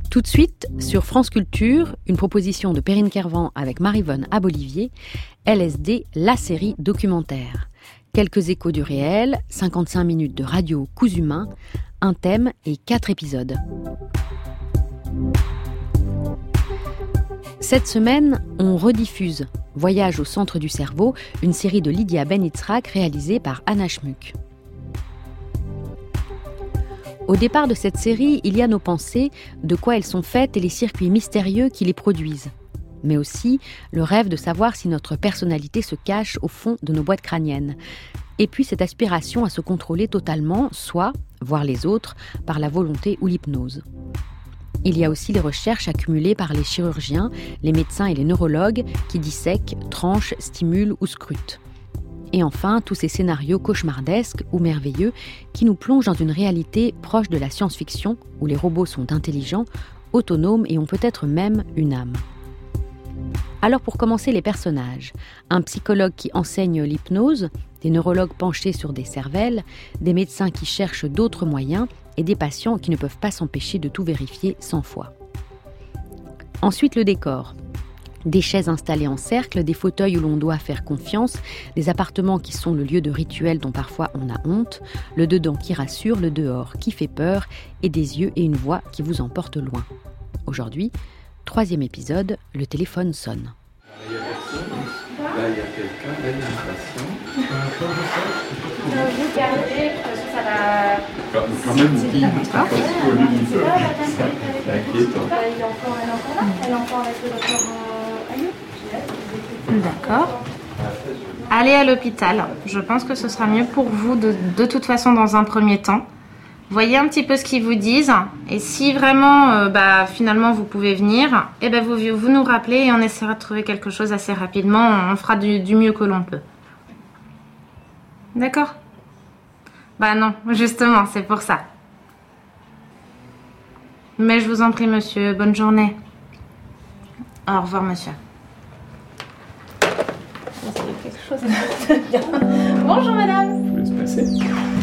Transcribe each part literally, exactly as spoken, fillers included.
Tout de suite, sur France Culture, une proposition de Perrine Kervan avec Maryvonne Abolivier, L S D, la série documentaire. Quelques échos du réel, cinquante-cinq minutes de radio coups humains, un thème et quatre épisodes. Cette semaine, on rediffuse Voyage au centre du cerveau, une série de Lydia Ben-Itzrak réalisée par Anna Schmuck. Au départ de cette série, il y a nos pensées, de quoi elles sont faites et les circuits mystérieux qui les produisent. Mais aussi le rêve de savoir si notre personnalité se cache au fond de nos boîtes crâniennes. Et puis cette aspiration à se contrôler totalement, soi, voire les autres, par la volonté ou l'hypnose. Il y a aussi les recherches accumulées par les chirurgiens, les médecins et les neurologues qui dissèquent, tranchent, stimulent ou scrutent. Et enfin, tous ces scénarios cauchemardesques ou merveilleux qui nous plongent dans une réalité proche de la science-fiction où les robots sont intelligents, autonomes et ont peut-être même une âme. Alors pour commencer, les personnages. Un psychologue qui enseigne l'hypnose, des neurologues penchés sur des cervelles, des médecins qui cherchent d'autres moyens et des patients qui ne peuvent pas s'empêcher de tout vérifier cent fois. Ensuite, le décor. Des chaises installées en cercle, des fauteuils où l'on doit faire confiance, des appartements qui sont le lieu de rituels dont parfois on a honte, le dedans qui rassure, le dehors qui fait peur, et des yeux et une voix qui vous emportent loin. Aujourd'hui, troisième épisode, le téléphone sonne. Là, il y a quelqu'un, là, il y a un patient. Vous gardez, parce que ça va... Quand même, il est pas au lit. C'est inquiétant. Elle est encore là, elle est encore avec le docteur Ayoub. D'accord. Allez à l'hôpital. Je pense que ce sera mieux pour vous de, de toute façon dans un premier temps. Voyez un petit peu ce qu'ils vous disent. Et si vraiment, euh, bah, finalement, vous pouvez venir, eh ben, vous, vous nous rappelez et on essaiera de trouver quelque chose assez rapidement. On fera du, du mieux que l'on peut. D'accord ? Bah non, justement, c'est pour ça. Mais je vous en prie, monsieur. Bonne journée. Au revoir, monsieur. Quelque chose de bien. Bonjour, madame. Je vous laisse passer.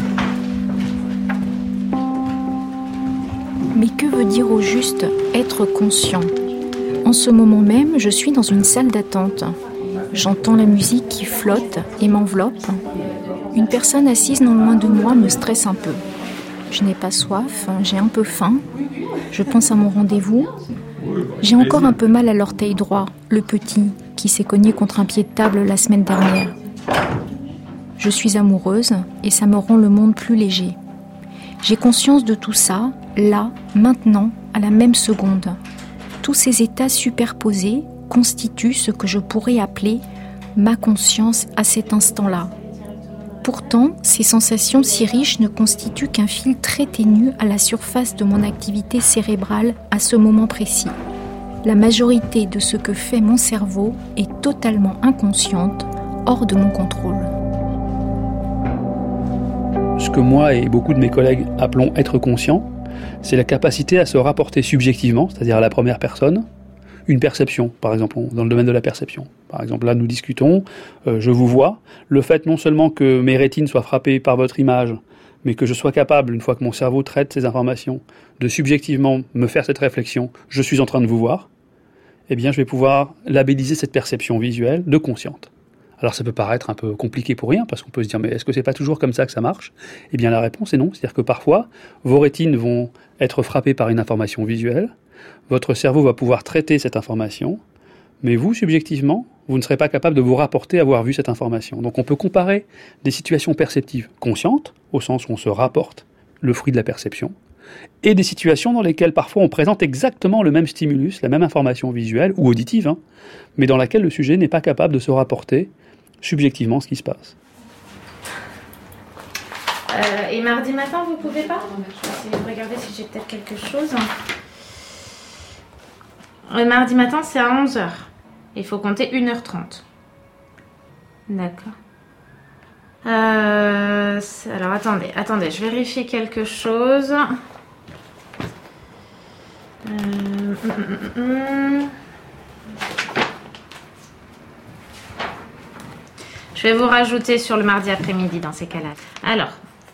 Mais que veut dire au juste être conscient ? En ce moment même, je suis dans une salle d'attente. J'entends la musique qui flotte et m'enveloppe. Une personne assise non loin de moi me stresse un peu. Je n'ai pas soif, j'ai un peu faim. Je pense à mon rendez-vous. J'ai encore un peu mal à l'orteil droit, le petit, qui s'est cogné contre un pied de table la semaine dernière. Je suis amoureuse et ça me rend le monde plus léger. J'ai conscience de tout ça, là, maintenant, à la même seconde. Tous ces états superposés constituent ce que je pourrais appeler ma conscience à cet instant-là. Pourtant, ces sensations si riches ne constituent qu'un fil très ténu à la surface de mon activité cérébrale à ce moment précis. La majorité de ce que fait mon cerveau est totalement inconsciente, hors de mon contrôle. Ce que moi et beaucoup de mes collègues appelons être conscient, c'est la capacité à se rapporter subjectivement, c'est-à-dire à la première personne, une perception, par exemple, dans le domaine de la perception. Par exemple, là, nous discutons, euh, je vous vois. Le fait non seulement que mes rétines soient frappées par votre image, mais que je sois capable, une fois que mon cerveau traite ces informations, de subjectivement me faire cette réflexion, je suis en train de vous voir, eh bien, je vais pouvoir labelliser cette perception visuelle de consciente. Alors, ça peut paraître un peu compliqué pour rien, parce qu'on peut se dire, mais est-ce que c'est pas toujours comme ça que ça marche ? Eh bien, la réponse est non. C'est-à-dire que parfois, vos rétines vont être frappées par une information visuelle, votre cerveau va pouvoir traiter cette information, mais vous, subjectivement, vous ne serez pas capable de vous rapporter à avoir vu cette information. Donc on peut comparer des situations perceptives conscientes, au sens où on se rapporte le fruit de la perception, et des situations dans lesquelles parfois on présente exactement le même stimulus, la même information visuelle ou auditive, hein, mais dans laquelle le sujet n'est pas capable de se rapporter subjectivement ce qui se passe. Euh, et mardi matin, vous pouvez pas ? Je vais essayer de regarder si j'ai peut-être quelque chose. Le mardi matin, c'est à onze heures. Il faut compter une heure trente. D'accord. Euh, alors, attendez, attendez, je vérifie quelque chose. Euh, hum, hum, hum. Je vais vous rajouter sur le mardi après-midi dans ces cas-là. Alors,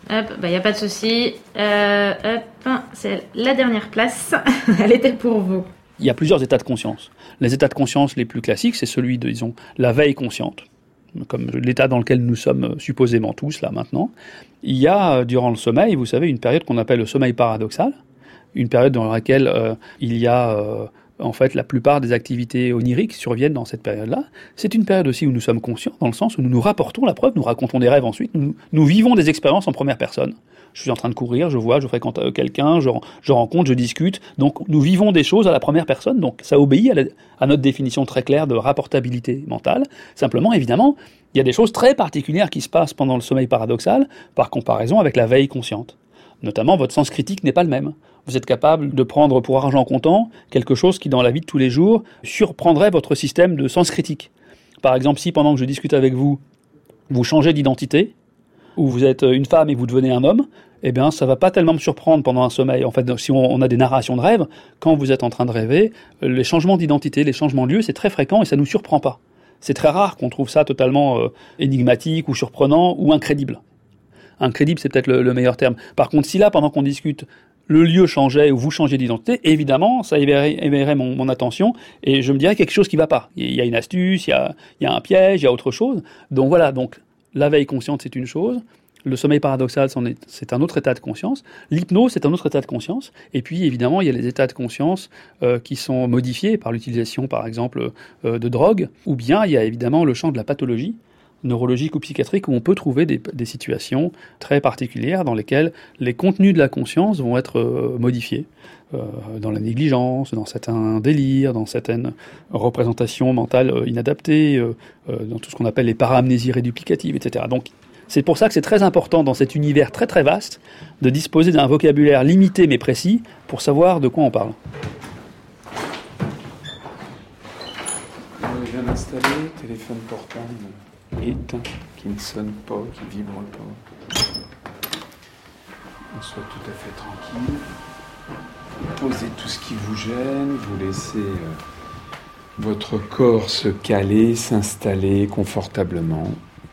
Hop, bah y a pas de souci. Euh, hop, c'est la dernière place. Elle était pour vous. Il y a plusieurs états de conscience. Les états de conscience les plus classiques, c'est celui de, disons, la veille consciente, comme l'état dans lequel nous sommes supposément tous, là, maintenant. Il y a, durant le sommeil, vous savez, une période qu'on appelle le sommeil paradoxal, une période dans laquelle euh, il y a... Euh, En fait, la plupart des activités oniriques surviennent dans cette période-là. C'est une période aussi où nous sommes conscients, dans le sens où nous nous rapportons la preuve, nous racontons des rêves ensuite, nous, nous vivons des expériences en première personne. Je suis en train de courir, je vois, je fréquente quelqu'un, je, je rencontre, je discute. Donc, nous vivons des choses à la première personne. Donc, ça obéit à, la, à notre définition très claire de rapportabilité mentale. Simplement, évidemment, il y a des choses très particulières qui se passent pendant le sommeil paradoxal, par comparaison avec la veille consciente. Notamment, votre sens critique n'est pas le même. Vous êtes capable de prendre pour argent comptant quelque chose qui, dans la vie de tous les jours, surprendrait votre système de sens critique. Par exemple, si pendant que je discute avec vous, vous changez d'identité, ou vous êtes une femme et vous devenez un homme, eh bien, ça ne va pas tellement me surprendre pendant un sommeil. En fait, si on a des narrations de rêve, quand vous êtes en train de rêver, les changements d'identité, les changements de lieu, c'est très fréquent et ça ne nous surprend pas. C'est très rare qu'on trouve ça totalement euh, énigmatique ou surprenant ou incrédible. Incrédible, c'est peut-être le, le meilleur terme. Par contre, si là, pendant qu'on discute, le lieu changeait ou vous changez d'identité, évidemment, ça éveillerait, éveillerait mon, mon attention et je me dirais quelque chose qui ne va pas. Il y a une astuce, il y a, il y a un piège, il y a autre chose. Donc voilà, donc la veille consciente, c'est une chose. Le sommeil paradoxal, c'en est, c'est un autre état de conscience. L'hypnose, c'est un autre état de conscience. Et puis, évidemment, il y a les états de conscience euh, qui sont modifiés par l'utilisation, par exemple, euh, de drogue. Ou bien, il y a évidemment le champ de la pathologie neurologique ou psychiatrique où on peut trouver des, des situations très particulières dans lesquelles les contenus de la conscience vont être euh, modifiés. Euh, dans la négligence, dans certains délires, dans certaines représentations mentales euh, inadaptées, euh, euh, dans tout ce qu'on appelle les paramnésies réduplicatives, et cetera. Donc, c'est pour ça que c'est très important dans cet univers très très vaste de disposer d'un vocabulaire limité mais précis pour savoir de quoi on parle. Je viens d'installer, téléphone portable éteint, qui ne sonne pas, qui vibre pas. On soit tout à fait tranquille. Posez tout ce qui vous gêne, vous laissez euh, votre corps se caler, s'installer confortablement.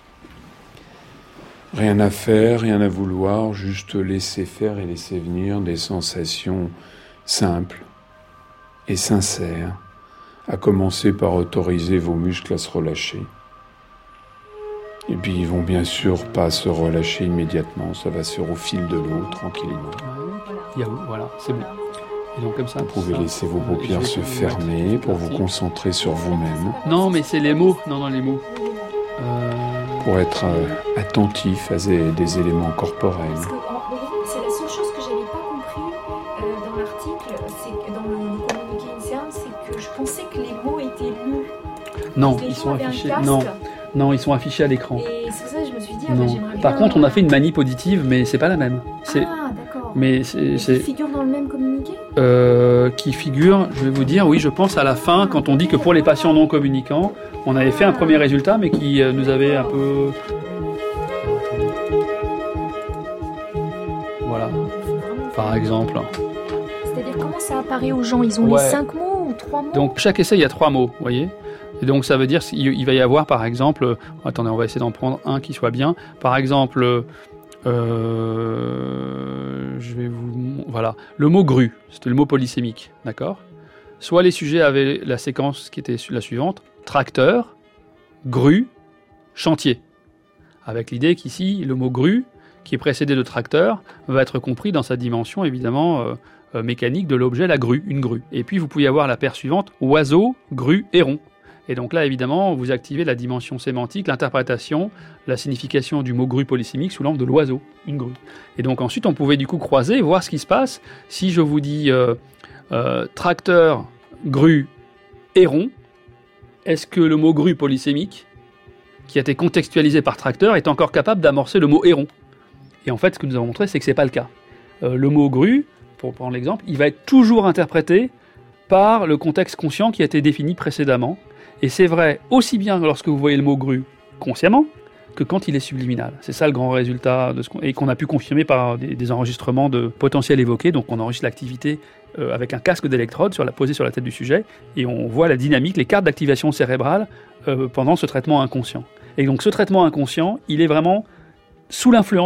Rien à faire, rien à vouloir, juste laisser faire et laisser venir des sensations simples et sincères, à commencer par autoriser vos muscles à se relâcher. Et puis ils vont bien sûr pas se relâcher immédiatement, ça va se faire au fil de l'eau, tranquillement. Il y a où, voilà, c'est bon. Et donc comme ça, vous pouvez ça, laisser vos paupières se fermer pour vous concentrer sur vous-même. Non, mais c'est les mots, non, non, les mots. Euh... Pour être euh, attentif à des, des éléments corporels. Parce que, en, c'est la seule chose que j'avais pas compris euh, dans l'article, c'est que dans le, le communiqué INSERM, c'est que je pensais que les mots étaient lus. Non, ils sont affichés. Non. Non, ils sont affichés à l'écran. Et c'est pour ça que je me suis dit, ah non. bah, j'aimerais bien... Par contre, on a fait une manip auditive, mais c'est pas la même. C'est... Ah, d'accord. Mais c'est, c'est... Qui figure dans le même communiqué euh, Qui figure, je vais vous dire, oui, je pense à la fin, quand on dit que pour les patients non communicants, on avait fait un premier résultat, mais qui euh, nous avait un peu... Voilà. Par exemple. C'est-à-dire, comment ça apparaît aux gens ? Ils ont ouais. les cinq mots ou trois mots ? Donc, chaque essai, il y a trois mots, vous voyez ? Et donc, ça veut dire qu'il va y avoir, par exemple... Attendez, on va essayer d'en prendre un qui soit bien. Par exemple, euh, je vais vous... Voilà. Le mot grue, c'était le mot polysémique, d'accord ? Soit les sujets avaient la séquence qui était la suivante, tracteur, grue, chantier. Avec l'idée qu'ici, le mot grue, qui est précédé de tracteur, va être compris dans sa dimension, évidemment, euh, euh, mécanique de l'objet, la grue, une grue. Et puis, vous pouvez avoir la paire suivante, oiseau, grue, héron. Et donc là, évidemment, vous activez la dimension sémantique, l'interprétation, la signification du mot grue polysémique sous l'angle de l'oiseau, une grue. Et donc ensuite, on pouvait du coup croiser, voir ce qui se passe. Si je vous dis euh, euh, tracteur, grue, héron, est-ce que le mot grue polysémique, qui a été contextualisé par tracteur, est encore capable d'amorcer le mot héron ? Et en fait, ce que nous avons montré, c'est que ce n'est pas le cas. Euh, le mot grue, pour prendre l'exemple, il va être toujours interprété par le contexte conscient qui a été défini précédemment. Et c'est vrai aussi bien lorsque vous voyez le mot grue consciemment que quand il est subliminal. C'est ça le grand résultat, de ce qu'on, et qu'on a pu confirmer par des, des enregistrements de potentiel évoqué. Donc on enregistre l'activité euh, avec un casque d'électrode sur la, posé sur la tête du sujet et on voit la dynamique, les cartes d'activation cérébrale euh, pendant ce traitement inconscient. Et donc ce traitement inconscient, il est vraiment sous l'influence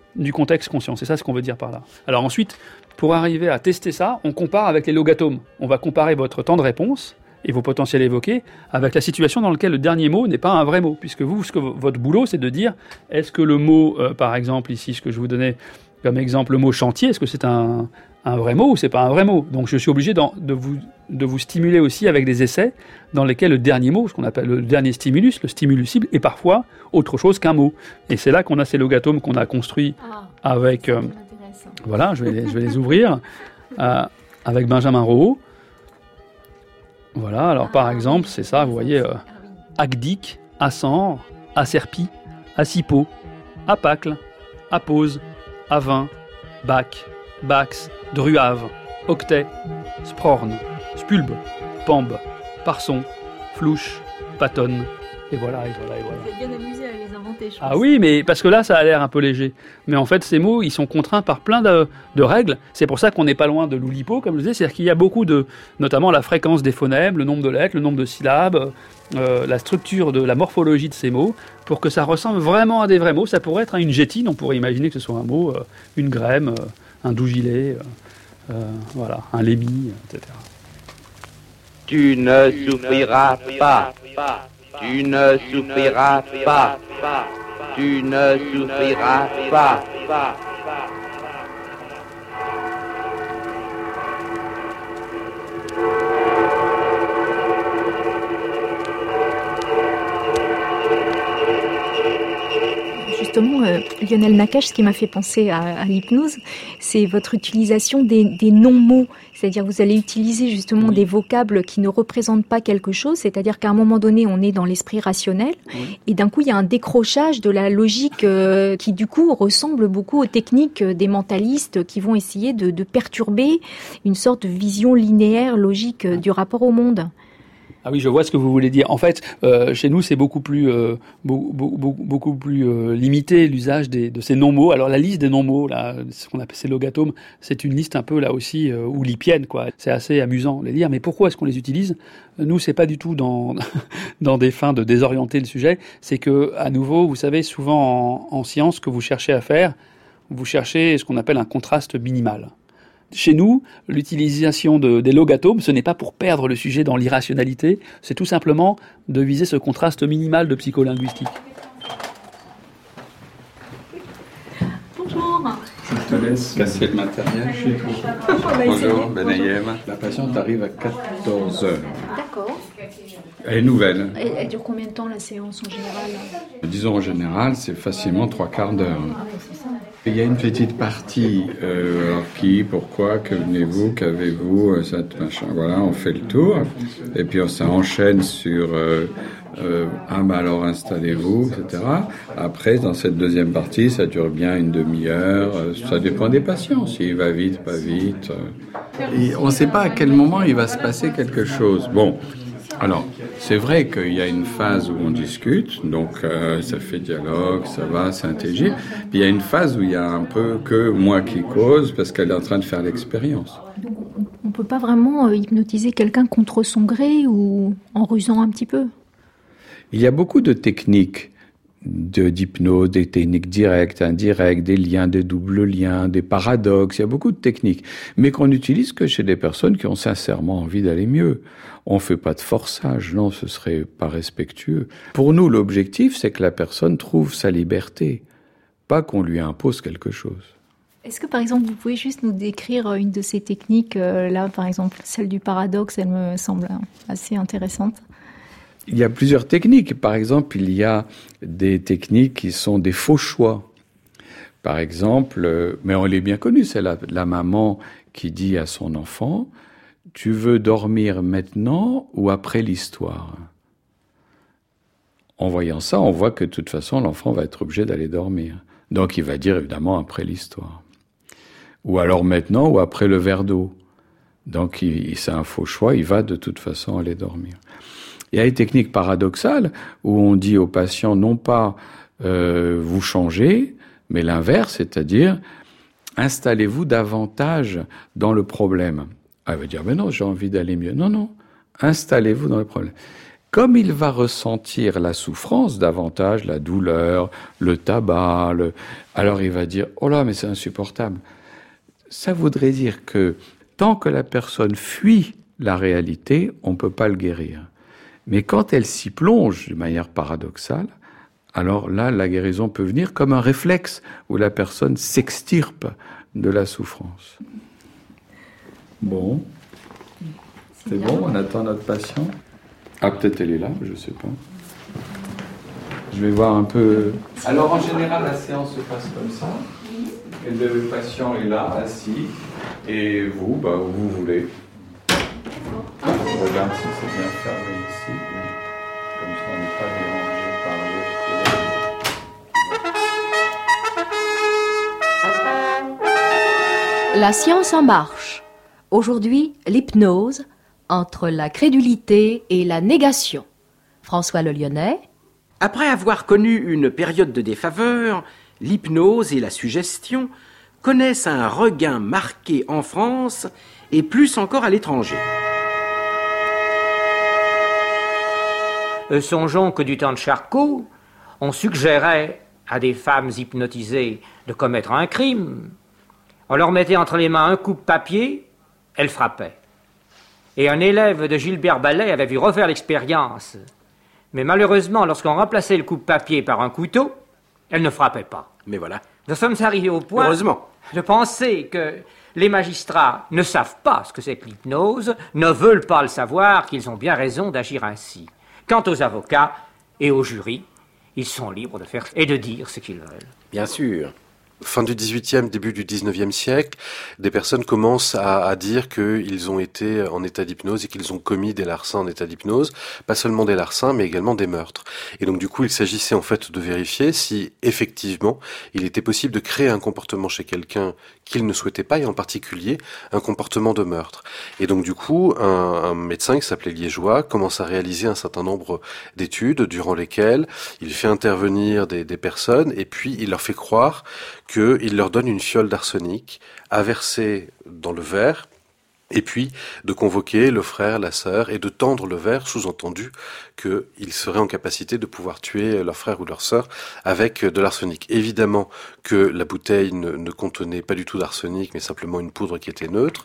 du contexte conscient. C'est ça ce qu'on veut dire par là. Alors ensuite, pour arriver à tester ça, on compare avec les logatomes. On va comparer votre temps de réponse et vos potentiels évoqués avec la situation dans laquelle le dernier mot n'est pas un vrai mot. Puisque vous, ce que votre boulot, c'est de dire, est-ce que le mot, euh, par exemple, ici, ce que je vous donnais comme exemple, le mot chantier, est-ce que c'est un, un vrai mot ou c'est pas un vrai mot? Donc je suis obligé de vous, de vous stimuler aussi avec des essais dans lesquels le dernier mot, ce qu'on appelle le dernier stimulus, le stimulus cible, est parfois autre chose qu'un mot. Et c'est là qu'on a ces logatomes qu'on a construits ah, avec... Euh, voilà, je vais les, je vais les ouvrir, euh, avec Benjamin Rohaut. Voilà, alors ah, par exemple, c'est ça, vous voyez, euh, Agdic, Ascens, Acerpi, Acipo, Apacle, Apose, Avin, Bac, Bax, Druave, Octet, Sprorne, Spulbe, Pambe, Parson, Flouche, Patonne, et voilà, et voilà, et voilà. Vous êtes bien amusé à les inventer, je pense. Ah oui, mais parce que là, ça a l'air un peu léger. Mais en fait, ces mots, ils sont contraints par plein de, de règles. C'est pour ça qu'on n'est pas loin de l'Oulipo, comme je disais. C'est-à-dire qu'il y a beaucoup de, notamment la fréquence des phonèmes, le nombre de lettres, le nombre de syllabes, euh, la structure de la morphologie de ces mots, pour que ça ressemble vraiment à des vrais mots. Ça pourrait être une gétine, on pourrait imaginer que ce soit un mot, euh, une grême, euh, un dougilet, euh, euh, voilà, un lémi, et cetera. Tu ne souffriras pas. Tu ne souffriras pas. Tu ne souffriras pas. Justement, euh, Lionel Nakache, ce qui m'a fait penser à, à l'hypnose, c'est votre utilisation des, des non-mots. C'est-à-dire vous allez utiliser justement oui. des vocables qui ne représentent pas quelque chose. C'est-à-dire qu'à un moment donné, on est dans l'esprit rationnel. Oui. Et d'un coup, il y a un décrochage de la logique euh, qui, du coup, ressemble beaucoup aux techniques des mentalistes qui vont essayer de, de perturber une sorte de vision linéaire, logique euh, du rapport au monde. Ah oui, je vois ce que vous voulez dire. En fait, euh, chez nous, c'est beaucoup plus, euh, beaucoup, beaucoup, beaucoup plus euh, limité l'usage des, de ces non-mots. Alors la liste des non-mots, là, ce qu'on appelle ces logatomes, c'est une liste un peu là aussi euh, oulipienne, quoi. C'est assez amusant de les lire. Mais pourquoi est-ce qu'on les utilise? Nous, c'est pas du tout dans dans des fins de désorienter le sujet. C'est que, à nouveau, vous savez, souvent en, en science, ce que vous cherchez à faire, vous cherchez ce qu'on appelle un contraste minimal. Chez nous, l'utilisation de, des logatomes, ce n'est pas pour perdre le sujet dans l'irrationalité, c'est tout simplement de viser ce contraste minimal de psycholinguistique. Bonjour. Je te laisse casser le matériel chez toi. Bonjour, Benayem. La patiente arrive à quatorze heures. D'accord. Elle est nouvelle. Elle, elle dure combien de temps la séance en général? Disons en général, c'est facilement trois quarts d'heure. Ah oui, c'est ça. Il y a une petite partie, euh, alors qui, pourquoi, que venez-vous, qu'avez-vous, ça, machin, voilà, on fait le tour. Et puis ça enchaîne sur, euh, euh, ah bah alors installez-vous, et cetera. Après, dans cette deuxième partie, ça dure bien une demi-heure, ça dépend des patients, s'il va vite, pas vite. Et on ne sait pas à quel moment il va se passer quelque chose. Bon. Alors, c'est vrai qu'il y a une phase où on discute, donc euh, ça fait dialogue, ça va, c'est intelligible. Puis il y a une phase où il y a un peu que moi qui cause, parce qu'elle est en train de faire l'expérience. Donc on ne peut pas vraiment hypnotiser quelqu'un contre son gré ou en rusant un petit peu? Il y a beaucoup de techniques de, d'hypnose, des techniques directes, indirectes, des liens, des doubles liens, des paradoxes, il y a beaucoup de techniques, mais qu'on n'utilise que chez des personnes qui ont sincèrement envie d'aller mieux. On ne fait pas de forçage, non, ce serait pas respectueux. Pour nous, l'objectif, c'est que la personne trouve sa liberté, pas qu'on lui impose quelque chose. Est-ce que, par exemple, vous pouvez juste nous décrire une de ces techniques, euh, là, par exemple, celle du paradoxe, elle me semble assez intéressante. Il y a plusieurs techniques. Par exemple, il y a des techniques qui sont des faux choix. Par exemple, mais on l'est bien connu, c'est la, la maman qui dit à son enfant « Tu veux dormir maintenant ou après l'histoire ?» En voyant ça, on voit que de toute façon, l'enfant va être obligé d'aller dormir. Donc, il va dire évidemment après l'histoire. Ou alors maintenant ou après le verre d'eau. Donc, il, c'est un faux choix, il va de toute façon aller dormir. Il y a des techniques paradoxales où on dit aux patients non pas euh, vous changez, mais l'inverse, c'est-à-dire installez-vous davantage dans le problème. Elle va dire mais non, j'ai envie d'aller mieux. Non, non, installez-vous dans le problème. comme il va ressentir la souffrance davantage, la douleur, le tabac, le... alors il va dire « Oh là, mais c'est insupportable ». Ça voudrait dire que tant que la personne fuit la réalité, on ne peut pas le guérir. Mais quand elle s'y plonge de manière paradoxale, alors là, la guérison peut venir comme un réflexe où la personne s'extirpe de la souffrance. Bon, c'est bon, on attend notre patient. Ah, peut-être elle est là, je ne sais pas. Je vais voir un peu... Alors, en général, la séance se passe comme ça. Et le patient est là, assis. Et vous, bah, où vous voulez. Je regarde si c'est bien fermé ici. Oui. Comme ça, on n'est pas dérangé par l'autre côté. La science en marche. Aujourd'hui, l'hypnose entre la crédulité et la négation. François Le Lyonnais. Après avoir connu une période de défaveur, l'hypnose et la suggestion connaissent un regain marqué en France et plus encore à l'étranger. Euh, songeons que du temps de Charcot, on suggérait à des femmes hypnotisées de commettre un crime. On leur mettait entre les mains un coupe-papier, elles frappaient. Et un élève de Gilbert Ballet avait vu refaire l'expérience. Mais malheureusement, lorsqu'on remplaçait le coupe-papier par un couteau, elle ne frappait pas. Mais voilà. Nous sommes arrivés au point Heureusement. de penser que les magistrats ne savent pas ce que c'est que l'hypnose, ne veulent pas le savoir, qu'ils ont bien raison d'agir ainsi. Quant aux avocats et aux jurys, ils sont libres de faire et de dire ce qu'ils veulent. Bien sûr. Fin du dix-huitième, début du dix-neuvième siècle, des personnes commencent à, à dire qu'ils ont été en état d'hypnose et qu'ils ont commis des larcins en état d'hypnose, pas seulement des larcins, mais également des meurtres. Et donc du coup, il s'agissait en fait de vérifier si effectivement il était possible de créer un comportement chez quelqu'un qu'il ne souhaitait pas, et en particulier un comportement de meurtre. Et donc du coup, un, un médecin qui s'appelait Liégeois commence à réaliser un certain nombre d'études durant lesquelles il fait intervenir des, des personnes et puis il leur fait croire qu'il leur donne une fiole d'arsenic à verser dans le verre, et puis de convoquer le frère, la sœur, et de tendre le verre, sous-entendu qu'ils seraient en capacité de pouvoir tuer leur frère ou leur sœur avec de l'arsenic. Évidemment que la bouteille ne, ne contenait pas du tout d'arsenic, mais simplement une poudre qui était neutre,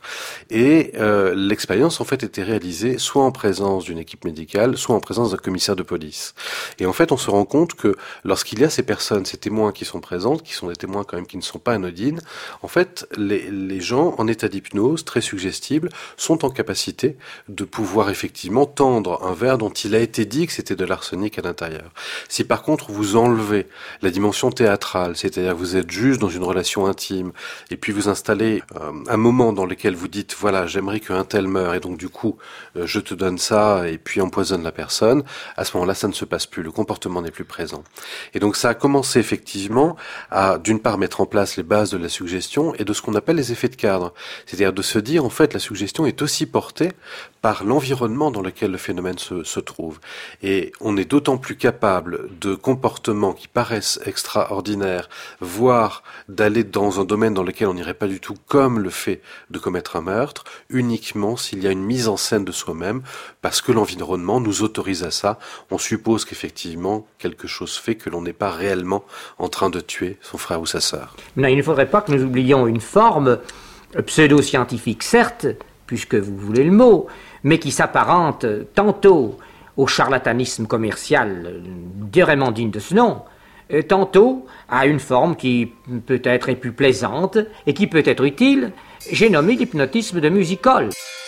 et euh, l'expérience en fait était réalisée soit en présence d'une équipe médicale, soit en présence d'un commissaire de police. Et en fait, on se rend compte que lorsqu'il y a ces personnes, ces témoins qui sont présentes, qui sont des témoins quand même qui ne sont pas anodines, en fait, les, les gens en état d'hypnose, très suggestifs, sont en capacité de pouvoir effectivement tendre un verre dont il a été dit que c'était de l'arsenic à l'intérieur. Si par contre vous enlevez la dimension théâtrale, c'est-à-dire vous êtes juste dans une relation intime, et puis vous installez euh, un moment dans lequel vous dites voilà, j'aimerais qu'un tel meure, et donc du coup euh, je te donne ça, et puis empoisonne la personne, à ce moment-là ça ne se passe plus, le comportement n'est plus présent. Et donc ça a commencé effectivement à d'une part mettre en place les bases de la suggestion et de ce qu'on appelle les effets de cadre, c'est-à-dire de se dire en fait la suggestion est aussi portée par l'environnement dans lequel le phénomène se, se trouve. Et on est d'autant plus capable de comportements qui paraissent extraordinaires, voire d'aller dans un domaine dans lequel on n'irait pas du tout, comme le fait de commettre un meurtre, uniquement s'il y a une mise en scène de soi-même, parce que l'environnement nous autorise à ça. On suppose qu'effectivement, quelque chose fait que l'on n'est pas réellement en train de tuer son frère ou sa sœur. Non, il ne faudrait pas que nous oublions une forme pseudo-scientifique, certes, puisque vous voulez le mot, mais qui s'apparente tantôt au charlatanisme commercial, vraiment digne de ce nom, tantôt à une forme qui peut-être est plus plaisante et qui peut être utile. J'ai nommé l'hypnotisme de music-hall.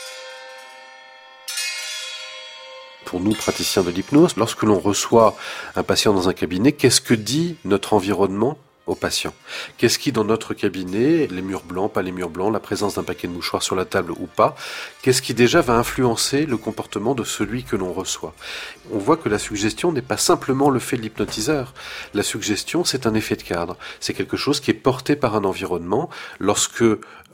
Pour nous, praticiens de l'hypnose, lorsque l'on reçoit un patient dans un cabinet, qu'est-ce que dit notre environnement aux patients? Qu'est-ce qui, dans notre cabinet, les murs blancs, pas les murs blancs, la présence d'un paquet de mouchoirs sur la table ou pas, qu'est-ce qui déjà va influencer le comportement de celui que l'on reçoit? On voit que la suggestion n'est pas simplement le fait de l'hypnotiseur. La suggestion, c'est un effet de cadre. C'est quelque chose qui est porté par un environnement. Lorsque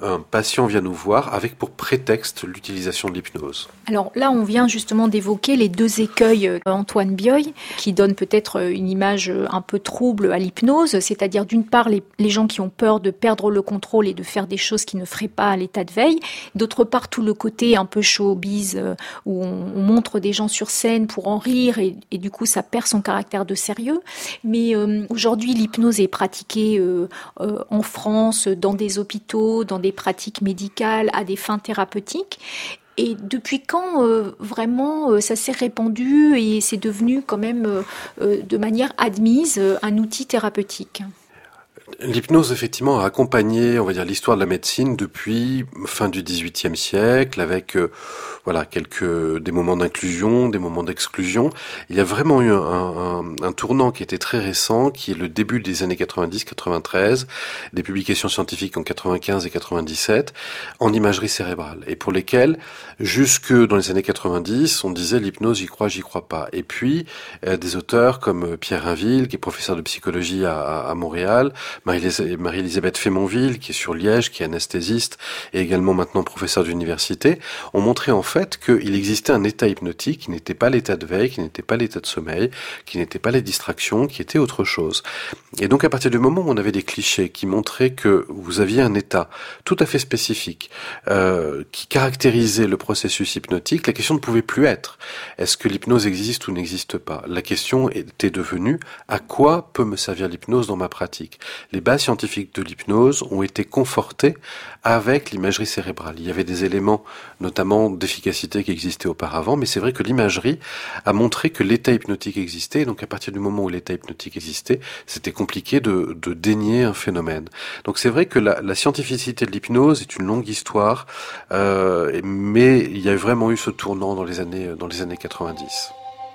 un patient vient nous voir avec pour prétexte l'utilisation de l'hypnose? Alors là, on vient justement d'évoquer les deux écueils Antoine Bioy, qui donnent peut-être une image un peu trouble à l'hypnose, c'est-à-dire d'une part les, les gens qui ont peur de perdre le contrôle et de faire des choses qu'ils ne feraient pas à l'état de veille, d'autre part tout le côté un peu showbiz où on, on montre des gens sur scène pour en rire et, et du coup ça perd son caractère de sérieux. Mais euh, aujourd'hui, l'hypnose est pratiquée euh, euh, en France, dans des hôpitaux, dans des pratiques médicales, à des fins thérapeutiques. Et depuis quand euh, vraiment euh, ça s'est répandu et c'est devenu quand même euh, euh, de manière admise euh, un outil thérapeutique? L'hypnose, effectivement, a accompagné, on va dire, l'histoire de la médecine depuis fin du dix-huitième siècle, avec euh, voilà quelques des moments d'inclusion, des moments d'exclusion. Il y a vraiment eu un, un, un tournant qui était très récent, qui est le début des années quatre-vingt-dix quatre-vingt-treize, des publications scientifiques en quatre-vingt-quinze et quatre-vingt-dix-sept, en imagerie cérébrale, et pour lesquelles, jusque dans les années quatre-vingt-dix, on disait l'hypnose, j'y crois, j'y crois pas. Et puis, euh, des auteurs comme Pierre Rainville, qui est professeur de psychologie à, à Montréal, Marie-Elisabeth Fémonville, qui est sur Liège, qui est anesthésiste et également maintenant professeur d'université, ont montré en fait qu'il existait un état hypnotique qui n'était pas l'état de veille, qui n'était pas l'état de sommeil, qui n'était pas les distractions, qui était autre chose. Et donc à partir du moment où on avait des clichés qui montraient que vous aviez un état tout à fait spécifique, euh, qui caractérisait le processus hypnotique, la question ne pouvait plus être est-ce que l'hypnose existe ou n'existe pas? La question était devenue à quoi peut me servir l'hypnose dans ma pratique? Les bases scientifiques de l'hypnose ont été confortées avec l'imagerie cérébrale. Il y avait des éléments, notamment d'efficacité, qui existaient auparavant, mais c'est vrai que l'imagerie a montré que l'état hypnotique existait, et donc à partir du moment où l'état hypnotique existait, c'était compliqué de, de dénier un phénomène. Donc c'est vrai que la, la scientificité de l'hypnose est une longue histoire, euh, mais il y a vraiment eu ce tournant dans les années, dans les années quatre-vingt-dix.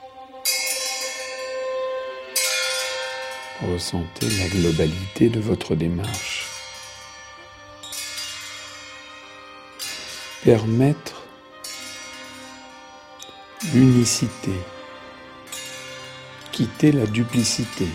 Ressentez la globalité de votre démarche. Permettre l'unicité. Quitter la duplicité.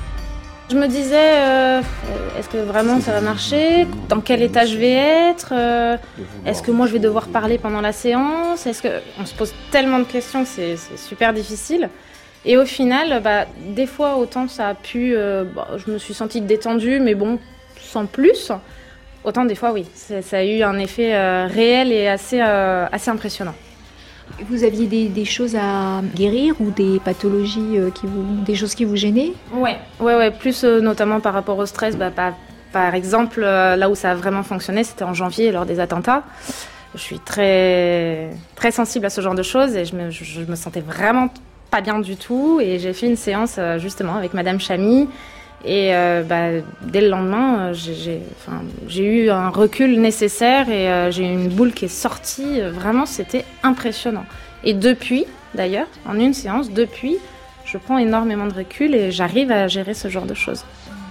Je me disais, euh, est-ce que vraiment ça va marcher? Dans quel état je vais être? euh, Est-ce que moi je vais devoir parler pendant la séance? Est-ce que... On se pose tellement de questions que c'est, c'est super difficile. Et au final, bah, des fois, autant ça a pu... Euh, bah, je me suis sentie détendue, mais bon, sans plus. Autant des fois, oui, c'est, ça a eu un effet euh, réel et assez, euh, assez impressionnant. Vous aviez des, des choses à guérir ou des pathologies, euh, qui vous, des choses qui vous gênaient? Ouais, ouais, ouais, plus euh, notamment par rapport au stress. Bah, par, par exemple, euh, là où ça a vraiment fonctionné, c'était en janvier, lors des attentats. Je suis très, très sensible à ce genre de choses et je me, je, je me sentais vraiment... pas bien du tout, et j'ai fait une séance euh, justement avec Madame Chamy, et euh, bah, dès le lendemain, euh, j'ai, j'ai, enfin, j'ai eu un recul nécessaire et euh, j'ai eu une boule qui est sortie, euh, vraiment c'était impressionnant. Et depuis, d'ailleurs, en une séance, depuis, je prends énormément de recul et j'arrive à gérer ce genre de choses.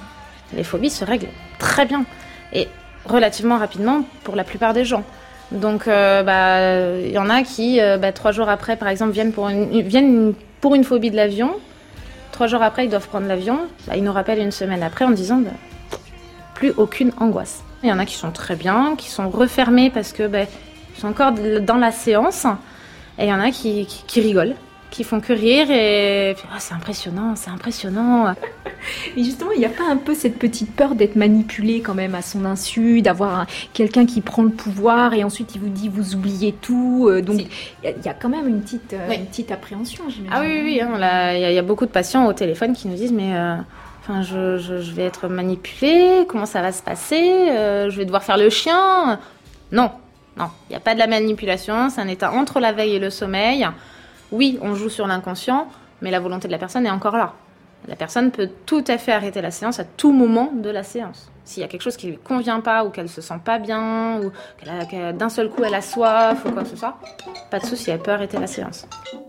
Les phobies se règlent très bien, et relativement rapidement pour la plupart des gens. Donc, euh, bah, y en a qui, euh, bah, trois jours après, par exemple, viennent pour une, viennent pour une phobie de l'avion. Trois jours après, ils doivent prendre l'avion. Bah, ils nous rappellent une semaine après en disant bah, plus aucune angoisse. Il y en a qui sont très bien, qui sont refermés parce que bah, ils sont encore dans la séance. Et il y en a qui, qui, qui rigolent, qui font que rire et oh, c'est impressionnant, c'est impressionnant. Et justement, il n'y a pas un peu cette petite peur d'être manipulé quand même à son insu, d'avoir un, quelqu'un qui prend le pouvoir et ensuite il vous dit vous oubliez tout. Euh, donc il si. y, y a quand même une petite, euh, oui. une petite appréhension, j'imagine. Ah oui, oui, il hein, y, y a beaucoup de patients au téléphone qui nous disent mais euh, enfin, je, je, je vais être manipulé, comment ça va se passer, euh, je vais devoir faire le chien. Non, non, il n'y a pas de la manipulation, c'est un état entre la veille et le sommeil. Oui, on joue sur l'inconscient, mais la volonté de la personne est encore là. La personne peut tout à fait arrêter la séance à tout moment de la séance. S'il y a quelque chose qui ne lui convient pas, ou qu'elle ne se sent pas bien, ou qu'elle a, qu'elle, d'un seul coup elle a soif, ou quoi que ce soit, pas de souci, elle peut arrêter la séance.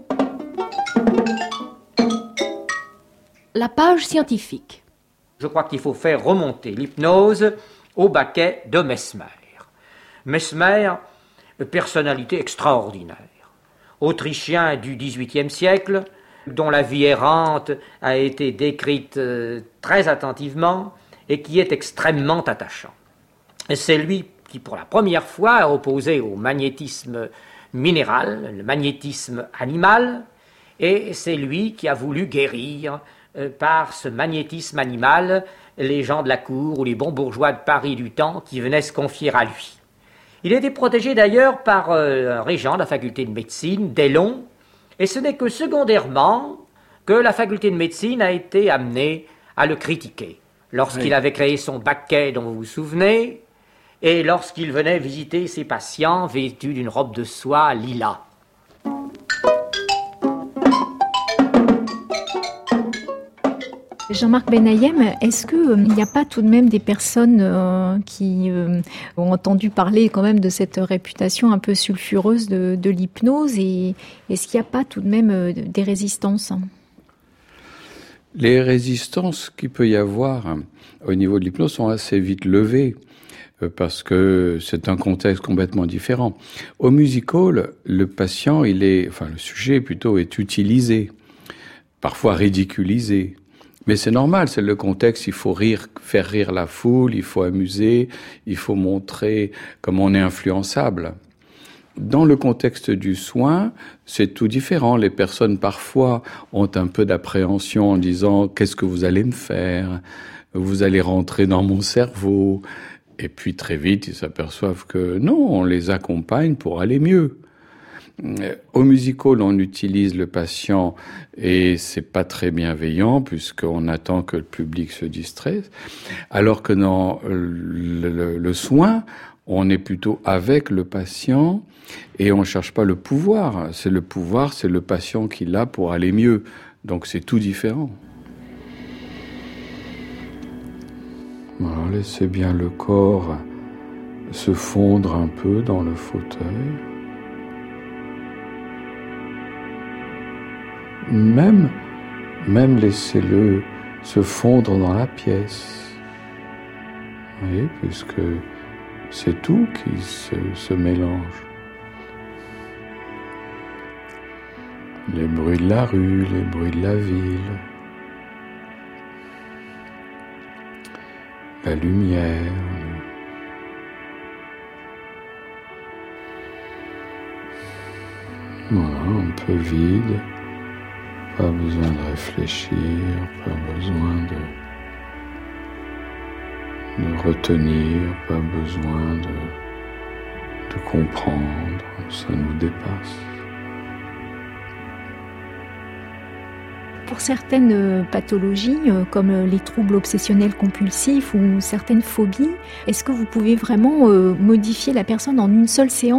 La page scientifique. Je crois qu'il faut faire remonter l'hypnose au baquet de Mesmer. Mesmer, personnalité extraordinaire. Autrichien du dix-huitième siècle, dont la vie errante a été décrite euh, très attentivement et qui est extrêmement attachant. Et c'est lui qui pour la première fois a opposé au magnétisme minéral le magnétisme animal, et c'est lui qui a voulu guérir euh, par ce magnétisme animal les gens de la cour ou les bons bourgeois de Paris du temps qui venaient se confier à lui. Il était protégé d'ailleurs par euh, un régent de la faculté de médecine, Delon, et ce n'est que secondairement que la faculté de médecine a été amenée à le critiquer. Lorsqu'il oui. avait créé son baquet dont vous vous souvenez, et lorsqu'il venait visiter ses patients vêtus d'une robe de soie lilas. Jean-Marc Benayem, est-ce qu'il euh, n'y a pas tout de même des personnes euh, qui euh, ont entendu parler quand même de cette réputation un peu sulfureuse de, de l'hypnose, et est-ce qu'il n'y a pas tout de même euh, des résistances ? Les résistances qu'il peut y avoir hein, au niveau de l'hypnose sont assez vite levées euh, parce que c'est un contexte complètement différent. Au music hall, le patient, il est, enfin le sujet plutôt est utilisé, parfois ridiculisé. Mais c'est normal, c'est le contexte, il faut rire, faire rire la foule, il faut amuser, il faut montrer comment on est influençable. Dans le contexte du soin, c'est tout différent. Les personnes parfois ont un peu d'appréhension en disant « qu'est-ce que vous allez me faire ? Vous allez rentrer dans mon cerveau ?» Et puis très vite, ils s'aperçoivent que non, on les accompagne pour aller mieux. Au music hall, on utilise le patient et c'est pas très bienveillant puisqu'on attend que le public se distraise. Alors que dans le, le, le soin, on est plutôt avec le patient et on cherche pas le pouvoir. C'est le pouvoir, c'est le patient qui l'a pour aller mieux. Donc c'est tout différent. Alors, laissez bien le corps se fondre un peu dans le fauteuil. Même, même laissez-le se fondre dans la pièce. Vous voyez, puisque c'est tout qui se, se mélange. Les bruits de la rue, les bruits de la ville, la lumière. Voilà, un peu vide. Pas besoin de réfléchir, pas besoin de, de retenir, pas besoin de, de comprendre, ça nous dépasse. Pour certaines pathologies, comme les troubles obsessionnels compulsifs ou certaines phobies, est-ce que vous pouvez vraiment modifier la personne en une seule séance ?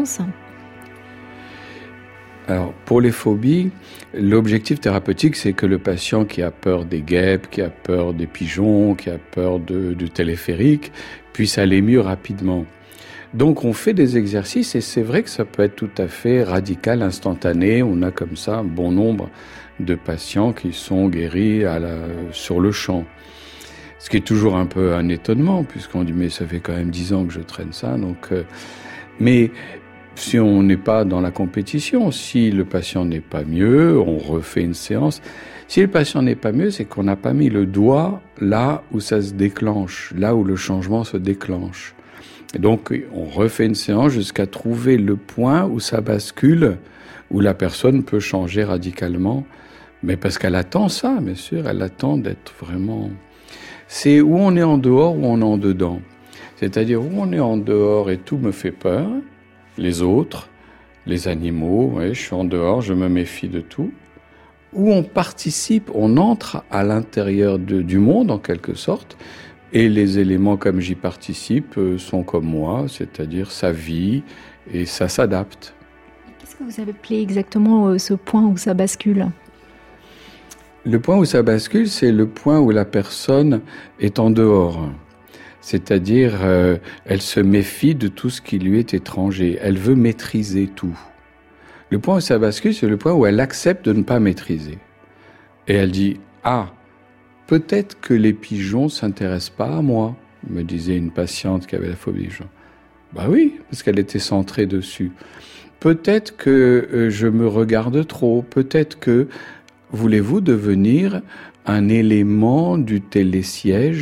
Alors, pour les phobies, l'objectif thérapeutique, c'est que le patient qui a peur des guêpes, qui a peur des pigeons, qui a peur de, du téléphérique, puisse aller mieux rapidement. Donc, on fait des exercices et c'est vrai que ça peut être tout à fait radical, instantané. On a comme ça un bon nombre de patients qui sont guéris à la, sur le champ. Ce qui est toujours un peu un étonnement, puisqu'on dit, mais ça fait quand même dix ans que je traîne ça. Donc, euh, mais si on n'est pas dans la compétition, si le patient n'est pas mieux, on refait une séance. Si le patient n'est pas mieux, c'est qu'on n'a pas mis le doigt là où ça se déclenche, là où le changement se déclenche. Et donc, on refait une séance jusqu'à trouver le point où ça bascule, où la personne peut changer radicalement. Mais parce qu'elle attend ça, bien sûr, elle attend d'être vraiment... C'est où on est en dehors, où on est en dedans. C'est-à-dire où on est en dehors et tout me fait peur, les autres, les animaux, ouais, je suis en dehors, je me méfie de tout. Où on participe, on entre à l'intérieur de, du monde en quelque sorte, et les éléments comme j'y participe sont comme moi, c'est-à-dire ça vit et ça s'adapte. Qu'est-ce que vous avez appelé exactement ce point où ça bascule ? Le point où ça bascule, c'est le point où la personne est en dehors. C'est-à-dire, euh, elle se méfie de tout ce qui lui est étranger. Elle veut maîtriser tout. Le point où ça bascule, c'est le point où elle accepte de ne pas maîtriser. Et elle dit, ah, peut-être que les pigeons s'intéressent pas à moi, me disait une patiente qui avait la phobie des pigeons. Bah oui, parce qu'elle était centrée dessus. Peut-être que euh, je me regarde trop. Peut-être que, voulez-vous devenir un élément du télésiège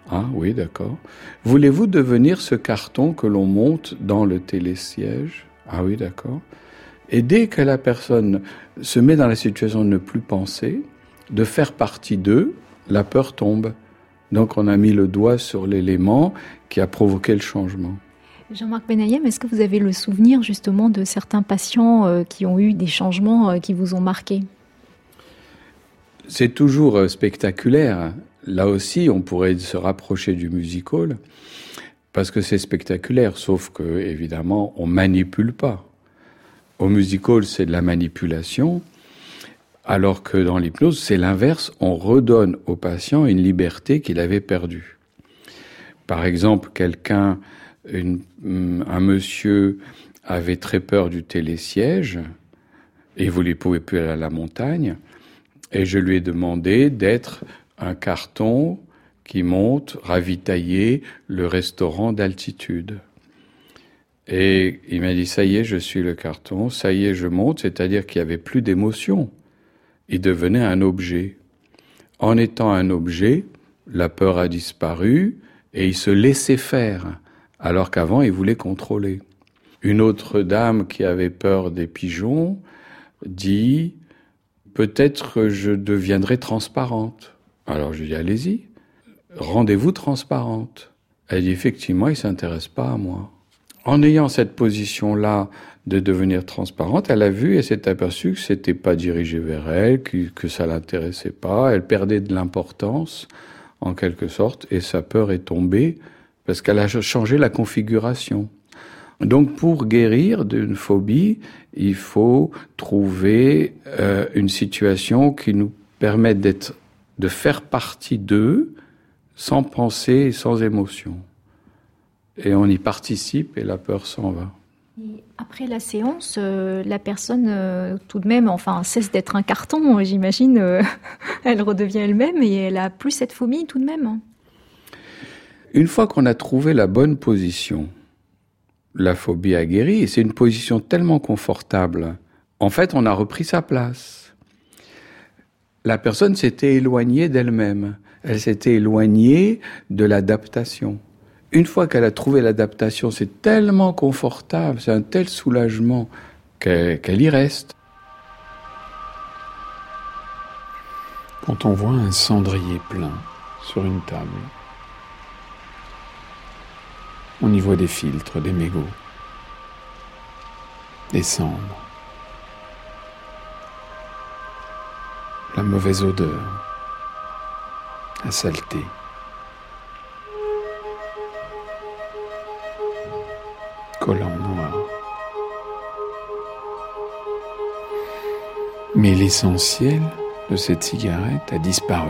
Ah oui, d'accord. Voulez-vous devenir ce carton que l'on monte dans le télésiège? Ah oui, d'accord. Et dès que la personne se met dans la situation de ne plus penser, de faire partie d'eux, la peur tombe. Donc on a mis le doigt sur l'élément qui a provoqué le changement. Jean-Marc Benayem, est-ce que vous avez le souvenir justement de certains patients euh, qui ont eu des changements euh, qui vous ont marqué? C'est toujours euh, spectaculaire. Là aussi, on pourrait se rapprocher du music-hall parce que c'est spectaculaire, sauf que, évidemment, on manipule pas. Au music-hall, c'est de la manipulation, alors que dans l'hypnose, c'est l'inverse. On redonne au patient une liberté qu'il avait perdue. Par exemple, quelqu'un, une, un monsieur avait très peur du télésiège et vous ne pouvez plus aller à la montagne. Et je lui ai demandé d'être un carton qui monte, ravitailler le restaurant d'altitude. Et il m'a dit, ça y est, je suis le carton, ça y est, je monte, c'est-à-dire qu'il n'y avait plus d'émotion. Il devenait un objet. En étant un objet, la peur a disparu et il se laissait faire, alors qu'avant, il voulait contrôler. Une autre dame qui avait peur des pigeons dit, peut-être je deviendrai transparente. Alors je lui dis, allez-y, rendez-vous transparente. Elle dit, effectivement, il ne s'intéresse pas à moi. En ayant cette position-là de devenir transparente, elle a vu et s'est aperçue que c'était pas dirigé vers elle, que, que ça l'intéressait pas. Elle perdait de l'importance, en quelque sorte, et sa peur est tombée parce qu'elle a changé la configuration. Donc, pour guérir d'une phobie, il faut trouver euh, une situation qui nous permette d'être, de faire partie d'eux, sans pensée et sans émotion. Et on y participe et la peur s'en va. Et après la séance, euh, la personne, euh, tout de même, enfin, cesse d'être un carton, j'imagine. Euh, elle redevient elle-même et elle a plus cette phobie tout de même. Une fois qu'on a trouvé la bonne position, la phobie a guéri, et c'est une position tellement confortable. En fait, on a repris sa place. La personne s'était éloignée d'elle-même. Elle s'était éloignée de l'adaptation. Une fois qu'elle a trouvé l'adaptation, c'est tellement confortable, c'est un tel soulagement qu'elle, qu'elle y reste. Quand on voit un cendrier plein sur une table, on y voit des filtres, des mégots, des cendres, la mauvaise odeur, la saleté. Collant noir. Mais l'essentiel de cette cigarette a disparu.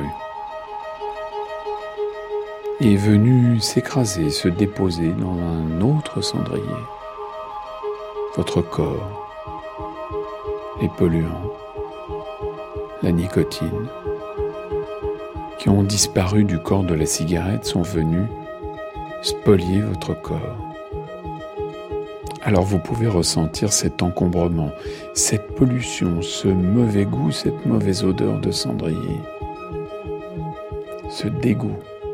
Et est venu s'écraser, se déposer dans un autre cendrier. Votre corps, les polluants, la nicotine, qui ont disparu du corps de la cigarette, sont venus spolier votre corps. Alors vous pouvez ressentir cet encombrement, cette pollution, ce mauvais goût, cette mauvaise odeur de cendrier, ce dégoût.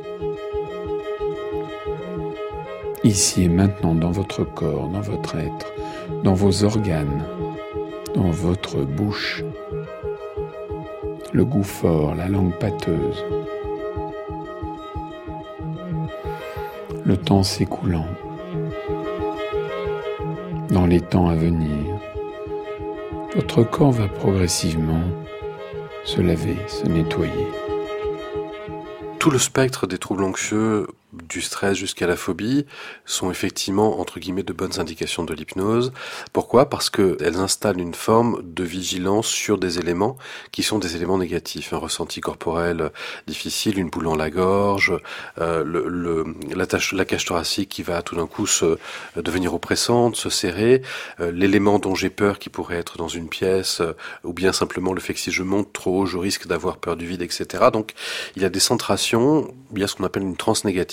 Ici et maintenant, dans votre corps, dans votre être, dans vos organes, dans votre bouche, le goût fort, la langue pâteuse, le temps s'écoulant. Dans les temps à venir, votre corps va progressivement se laver, se nettoyer. Tout le spectre des troubles anxieux, du stress jusqu'à la phobie, sont effectivement, entre guillemets, de bonnes indications de l'hypnose. Pourquoi ? Parce qu'elles installent une forme de vigilance sur des éléments qui sont des éléments négatifs. Un ressenti corporel difficile, une boule dans la gorge, euh, le, le, la, tâche, la cage thoracique qui va tout d'un coup se, devenir oppressante, se serrer, euh, l'élément dont j'ai peur qui pourrait être dans une pièce, euh, ou bien simplement le fait que si je monte trop haut, je risque d'avoir peur du vide, et cetera. Donc, il y a des centrations, il y a ce qu'on appelle une transe négative,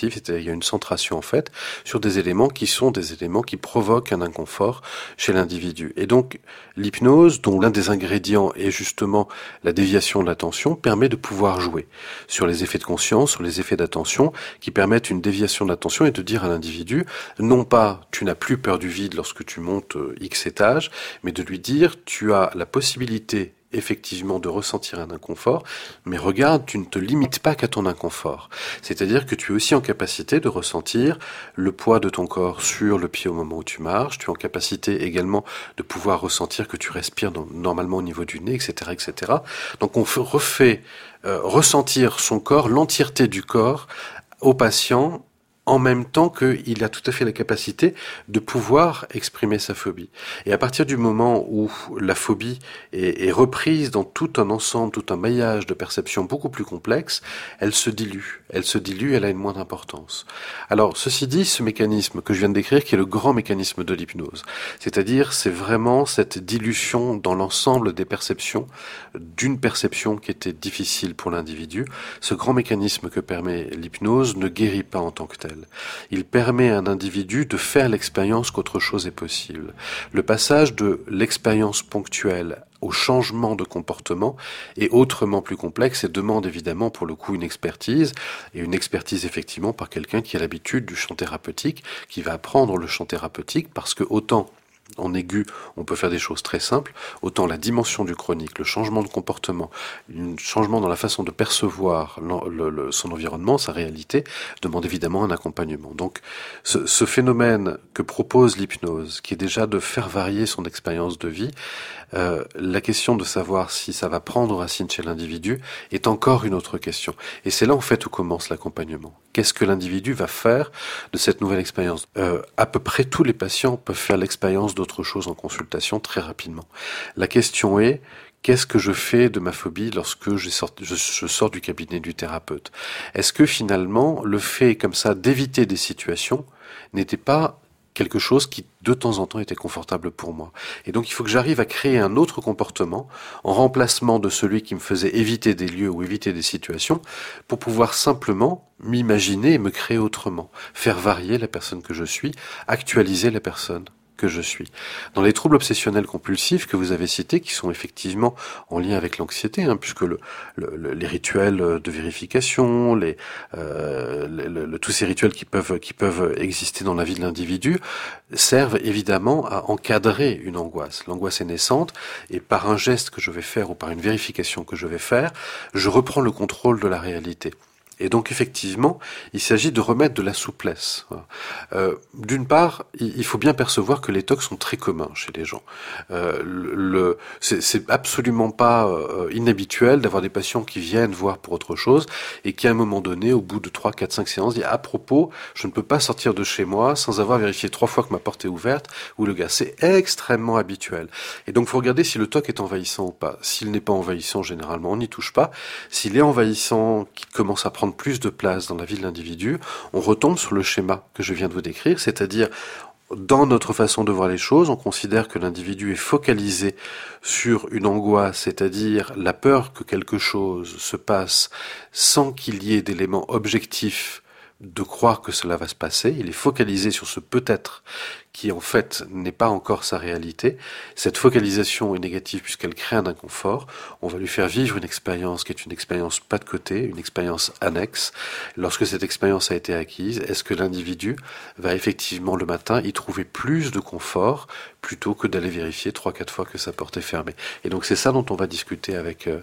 compulsif, c'est-à-dire il y a une centration en fait sur des éléments qui sont des éléments qui provoquent un inconfort chez l'individu. Et donc l'hypnose, dont l'un des ingrédients est justement la déviation de l'attention, permet de pouvoir jouer sur les effets de conscience, sur les effets d'attention, qui permettent une déviation de l'attention et de dire à l'individu, non pas tu n'as plus peur du vide lorsque tu montes X étages, mais de lui dire tu as la possibilité effectivement de ressentir un inconfort, mais regarde, tu ne te limites pas qu'à ton inconfort. C'est-à-dire que tu es aussi en capacité de ressentir le poids de ton corps sur le pied au moment où tu marches, tu es en capacité également de pouvoir ressentir que tu respires normalement au niveau du nez, et cetera, et cetera. Donc on refait euh, ressentir son corps, l'entièreté du corps, au patient, en même temps qu'il a tout à fait la capacité de pouvoir exprimer sa phobie. Et à partir du moment où la phobie est, est reprise dans tout un ensemble, tout un maillage de perceptions beaucoup plus complexes, elle se dilue. Elle se dilue, elle a une moindre importance. Alors, ceci dit, ce mécanisme que je viens de décrire, qui est le grand mécanisme de l'hypnose, c'est-à-dire c'est vraiment cette dilution dans l'ensemble des perceptions, d'une perception qui était difficile pour l'individu, ce grand mécanisme que permet l'hypnose ne guérit pas en tant que tel. Il permet à un individu de faire l'expérience qu'autre chose est possible. Le passage de l'expérience ponctuelle au changement de comportement est autrement plus complexe et demande évidemment pour le coup une expertise, et une expertise effectivement par quelqu'un qui a l'habitude du chant thérapeutique, qui va apprendre le chant thérapeutique, parce que autant en aigu, on peut faire des choses très simples, autant la dimension du chronique, le changement de comportement, un changement dans la façon de percevoir le, le, son environnement, sa réalité, demande évidemment un accompagnement. Donc ce, ce phénomène que propose l'hypnose, qui est déjà de faire varier son expérience de vie, euh, la question de savoir si ça va prendre racine chez l'individu est encore une autre question. Et c'est là en fait où commence l'accompagnement. Qu'est-ce que l'individu va faire de cette nouvelle expérience ? euh, À peu près tous les patients peuvent faire l'expérience d'autre chose en consultation très rapidement. La question est, qu'est-ce que je fais de ma phobie lorsque je sors, je, je sors du cabinet du thérapeute ? Est-ce que finalement, le fait comme ça d'éviter des situations n'était pas quelque chose qui de temps en temps était confortable pour moi. Et donc il faut que j'arrive à créer un autre comportement en remplacement de celui qui me faisait éviter des lieux ou éviter des situations, pour pouvoir simplement m'imaginer et me créer autrement, faire varier la personne que je suis, actualiser la personne que je suis. Dans les troubles obsessionnels compulsifs que vous avez cités, qui sont effectivement en lien avec l'anxiété, hein, puisque le, le, les rituels de vérification, les, euh, le, le, tous ces rituels qui peuvent, qui peuvent exister dans la vie de l'individu, servent évidemment à encadrer une angoisse. L'angoisse est naissante, et par un geste que je vais faire ou par une vérification que je vais faire, je reprends le contrôle de la réalité. Et donc effectivement, il s'agit de remettre de la souplesse. Euh, d'une part, il faut bien percevoir que les tocs sont très communs chez les gens. Euh, le, c'est, c'est absolument pas euh, inhabituel d'avoir des patients qui viennent voir pour autre chose et qui à un moment donné, au bout de trois, quatre, cinq séances, disent « à propos, je ne peux pas sortir de chez moi sans avoir vérifié trois fois que ma porte est ouverte » ou le gars. C'est extrêmement habituel. Et donc il faut regarder si le toc est envahissant ou pas. S'il n'est pas envahissant, généralement on n'y touche pas. S'il est envahissant, qu'il commence à prendre plus de place dans la vie de l'individu, on retombe sur le schéma que je viens de vous décrire, c'est-à-dire dans notre façon de voir les choses, on considère que l'individu est focalisé sur une angoisse, c'est-à-dire la peur que quelque chose se passe sans qu'il y ait d'éléments objectifs de croire que cela va se passer. Il est focalisé sur ce peut-être qui en fait n'est pas encore sa réalité. Cette focalisation est négative puisqu'elle crée un inconfort. On va lui faire vivre une expérience qui est une expérience pas de côté, une expérience annexe. Lorsque cette expérience a été acquise, est-ce que l'individu va effectivement le matin y trouver plus de confort plutôt que d'aller vérifier trois, quatre fois que sa porte est fermée. Et donc c'est ça dont on va discuter avec euh,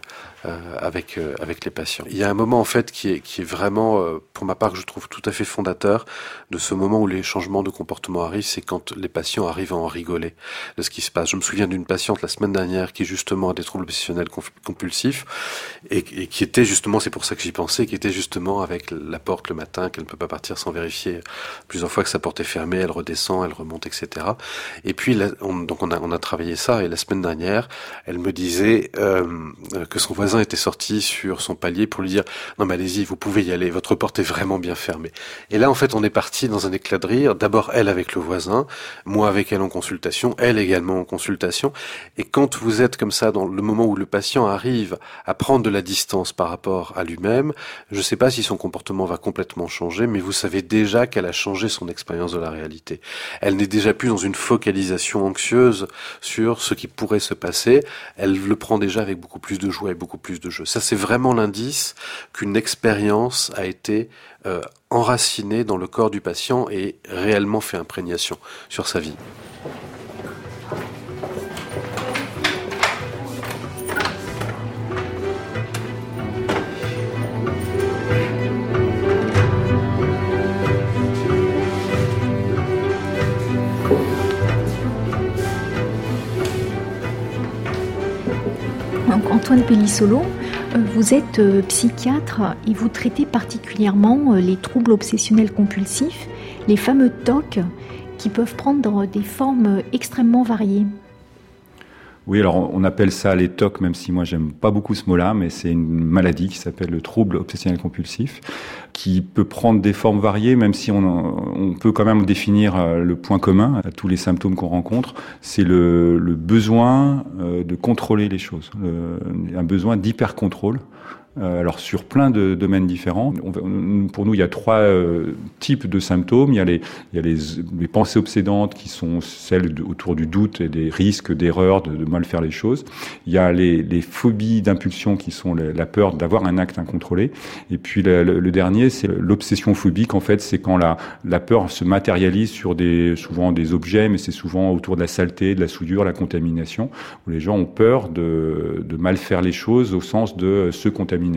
avec euh, avec les patients. Il y a un moment en fait qui est qui est vraiment, euh, pour ma part, que je trouve tout à fait fondateur de ce moment où les changements de comportement arrivent, c'est quand les patients arrivent à en rigoler de ce qui se passe. Je me souviens d'une patiente la semaine dernière qui justement a des troubles obsessionnels compulsifs et, et qui était justement, c'est pour ça que j'y pensais, qui était justement avec la porte le matin, qu'elle ne peut pas partir sans vérifier plusieurs fois que sa porte est fermée, elle redescend, elle remonte, et cetera. Et puis là, on, donc on a, on a travaillé ça, et la semaine dernière, elle me disait euh, que son voisin était sorti sur son palier pour lui dire « Non mais allez-y, vous pouvez y aller, votre porte est vraiment bien fermée ». Et là, en fait, on est parti dans un éclat de rire, d'abord elle avec le voisin, moi avec elle en consultation, elle également en consultation. Et quand vous êtes comme ça dans le moment où le patient arrive à prendre de la distance par rapport à lui-même, je ne sais pas si son comportement va complètement changer, mais vous savez déjà qu'elle a changé son expérience de la réalité. Elle n'est déjà plus dans une focalisation anxieuse sur ce qui pourrait se passer. Elle le prend déjà avec beaucoup plus de joie et beaucoup plus de jeu. Ça, c'est vraiment l'indice qu'une expérience a été euh, enracinée dans le corps du patient et réellement fait imprégnation sur sa vie. Donc, Antoine Pellissolo, vous êtes psychiatre et vous traitez particulièrement les troubles obsessionnels compulsifs, les fameux T O C, qui peuvent prendre des formes extrêmement variées. Oui, alors on appelle ça les T O C, même si moi j'aime pas beaucoup ce mot-là, mais c'est une maladie qui s'appelle le trouble obsessionnel compulsif, qui peut prendre des formes variées, même si on, on peut quand même définir le point commun à tous les symptômes qu'on rencontre, c'est le, le besoin de contrôler les choses, le, un besoin d'hyper-contrôle. Alors sur plein de domaines différents. On, pour nous, il y a trois euh, types de symptômes. Il y a les, il y a les, les pensées obsédantes qui sont celles de, autour du doute et des risques d'erreur, de, de mal faire les choses. Il y a les, les phobies d'impulsion qui sont la, la peur d'avoir un acte incontrôlé. Et puis le, le, le dernier, c'est l'obsession phobique. En fait, c'est quand la, la peur se matérialise sur des, souvent des objets, mais c'est souvent autour de la saleté, de la souillure, la contamination, où les gens ont peur de, de mal faire les choses au sens de se contaminer.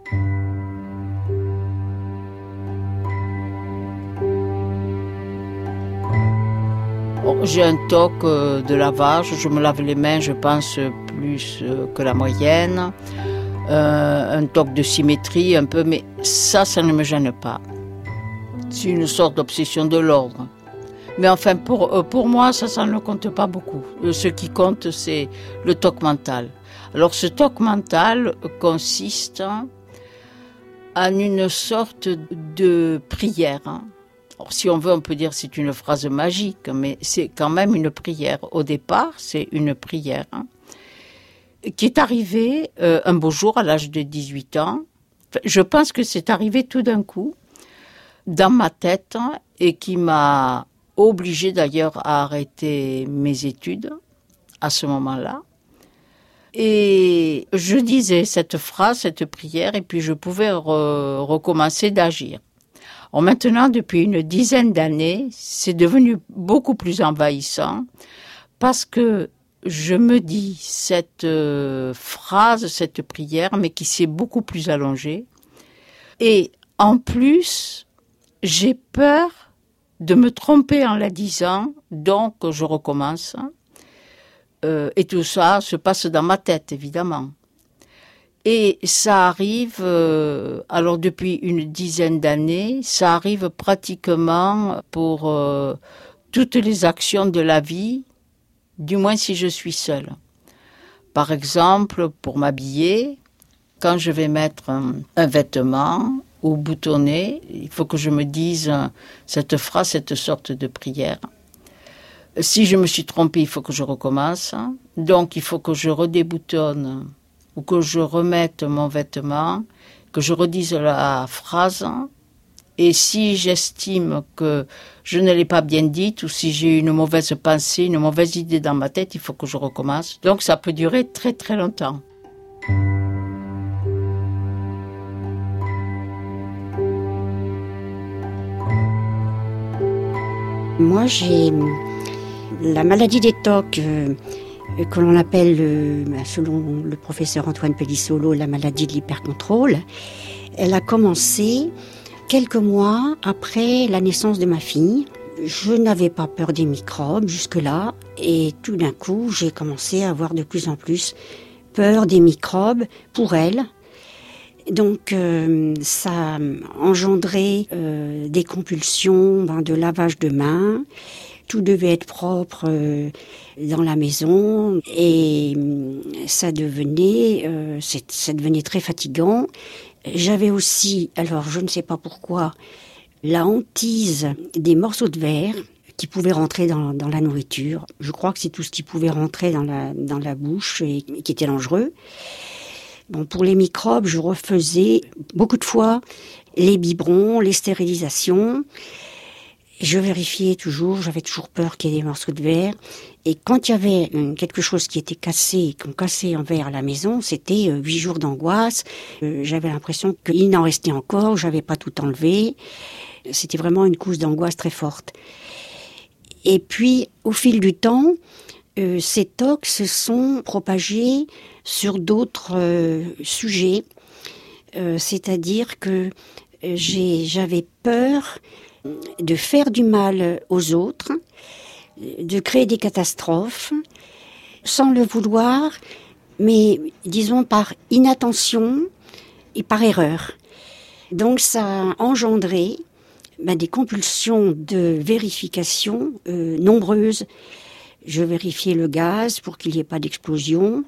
J'ai un T O C de lavage, je me lave les mains, je pense, plus que la moyenne. Euh, un T O C de symétrie un peu, mais ça, ça ne me gêne pas. C'est une sorte d'obsession de l'ordre. Mais enfin, pour, pour moi, ça, ça ne compte pas beaucoup. Ce qui compte, c'est le T O C mental. Alors, ce T O C mental consiste en une sorte de prière. Alors, si on veut, on peut dire que c'est une phrase magique, mais c'est quand même une prière. Au départ, c'est une prière qui est arrivée euh, un beau jour à l'âge de dix-huit ans. Je pense que c'est arrivé tout d'un coup dans ma tête et qui m'a obligée d'ailleurs à arrêter mes études à ce moment-là. Et je disais cette phrase, cette prière, et puis je pouvais re- recommencer d'agir. Alors maintenant, depuis une dizaine d'années, c'est devenu beaucoup plus envahissant parce que je me dis cette euh, phrase, cette prière, mais qui s'est beaucoup plus allongée. Et en plus, j'ai peur de me tromper en la disant, donc je recommence. Euh, et tout ça se passe dans ma tête, évidemment. Et ça arrive, euh, alors depuis une dizaine d'années, ça arrive pratiquement pour euh, toutes les actions de la vie, du moins si je suis seule. Par exemple, pour m'habiller, quand je vais mettre un, un vêtement ou boutonner, il faut que je me dise cette phrase, cette sorte de prière. Si je me suis trompée, il faut que je recommence. Donc, il faut que je redéboutonne ou que je remette mon vêtement, que je redise la phrase. Et si j'estime que je ne l'ai pas bien dite ou si j'ai une mauvaise pensée, une mauvaise idée dans ma tête, il faut que je recommence. Donc, ça peut durer très très longtemps. Moi, j'ai la maladie des T O C, euh, que l'on appelle, euh, selon le professeur Antoine Pellissolo, la maladie de l'hypercontrôle. Elle a commencé quelques mois après la naissance de ma fille. Je n'avais pas peur des microbes jusque-là, et tout d'un coup, j'ai commencé à avoir de plus en plus peur des microbes pour elle. Donc, euh, ça a engendré euh, des compulsions ben, de lavage de mains. Tout devait être propre euh, dans la maison et euh, ça devenait, euh, c'est, ça devenait très fatigant. J'avais aussi, alors je ne sais pas pourquoi, la hantise des morceaux de verre qui pouvait rentrer dans, dans la nourriture. Je crois que c'est tout ce qui pouvait rentrer dans la, dans la bouche et, et qui était dangereux. Bon, pour les microbes, je refaisais beaucoup de fois les biberons, les stérilisations. Je vérifiais toujours, j'avais toujours peur qu'il y ait des morceaux de verre. Et quand il y avait quelque chose qui était cassé, qu'on cassait un verre à la maison, c'était huit jours d'angoisse. Euh, j'avais l'impression qu'il en restait encore, j'avais pas tout enlevé. C'était vraiment une couche d'angoisse très forte. Et puis, au fil du temps, euh, ces tocs se sont propagés sur d'autres euh, sujets. Euh, c'est-à-dire que j'ai, j'avais peur de faire du mal aux autres, de créer des catastrophes, sans le vouloir, mais disons par inattention et par erreur. Donc ça a engendré ben, des compulsions de vérification euh, nombreuses. Je vérifiais le gaz pour qu'il n'y ait pas d'explosion.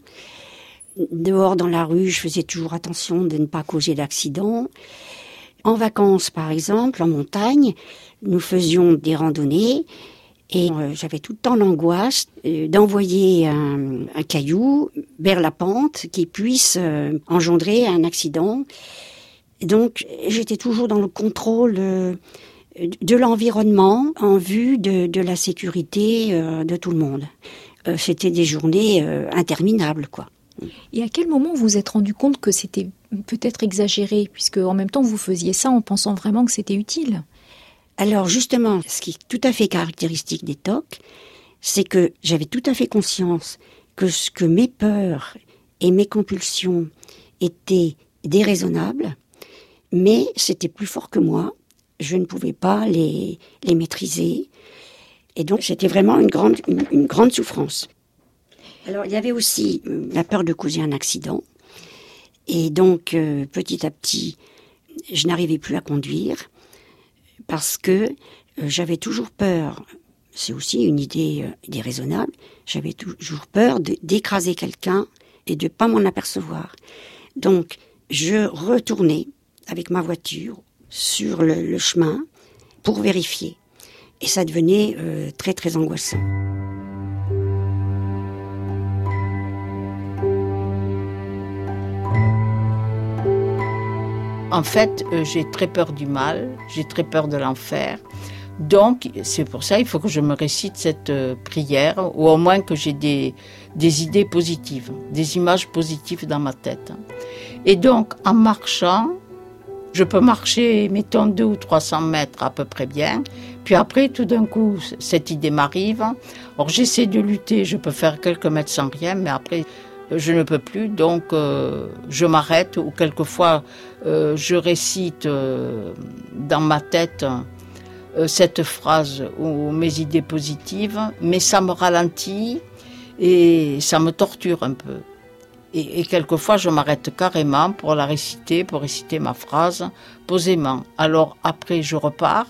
Dehors dans la rue, je faisais toujours attention de ne pas causer d'accident. En vacances, par exemple, en montagne, nous faisions des randonnées et euh, j'avais tout le temps l'angoisse euh, d'envoyer un, un caillou vers la pente qui puisse euh, engendrer un accident. Et donc, j'étais toujours dans le contrôle euh, de l'environnement en vue de, de la sécurité euh, de tout le monde. Euh, c'était des journées euh, interminables, quoi. Et à quel moment vous vous êtes rendu compte que c'était peut-être exagéré, puisque en même temps vous faisiez ça en pensant vraiment que c'était utile? Alors justement, ce qui est tout à fait caractéristique des tocs, c'est que j'avais tout à fait conscience que ce que mes peurs et mes compulsions étaient déraisonnables, mais c'était plus fort que moi. Je ne pouvais pas les, les maîtriser. Et donc c'était vraiment une grande, une, une grande souffrance. Alors, il y avait aussi euh, la peur de causer un accident. Et donc, euh, petit à petit, je n'arrivais plus à conduire parce que euh, j'avais toujours peur, c'est aussi une idée euh, déraisonnable, j'avais toujours peur de, d'écraser quelqu'un et de ne pas m'en apercevoir. Donc, je retournais avec ma voiture sur le, le chemin pour vérifier. Et ça devenait euh, très, très angoissant. En fait, euh, j'ai très peur du mal, j'ai très peur de l'enfer. Donc, c'est pour ça qu'il faut que je me récite cette euh, prière, ou au moins que j'ai des, des idées positives, des images positives dans ma tête. Et donc, en marchant, je peux marcher, mettons, deux ou trois cents mètres à peu près bien. Puis après, tout d'un coup, cette idée m'arrive. Alors, j'essaie de lutter, je peux faire quelques mètres sans rien, mais après, je ne peux plus, donc euh, je m'arrête, ou quelquefois euh, je récite euh, dans ma tête euh, cette phrase ou mes idées positives, mais ça me ralentit et ça me torture un peu. Et, et quelquefois je m'arrête carrément pour la réciter, pour réciter ma phrase posément. Alors après je repars.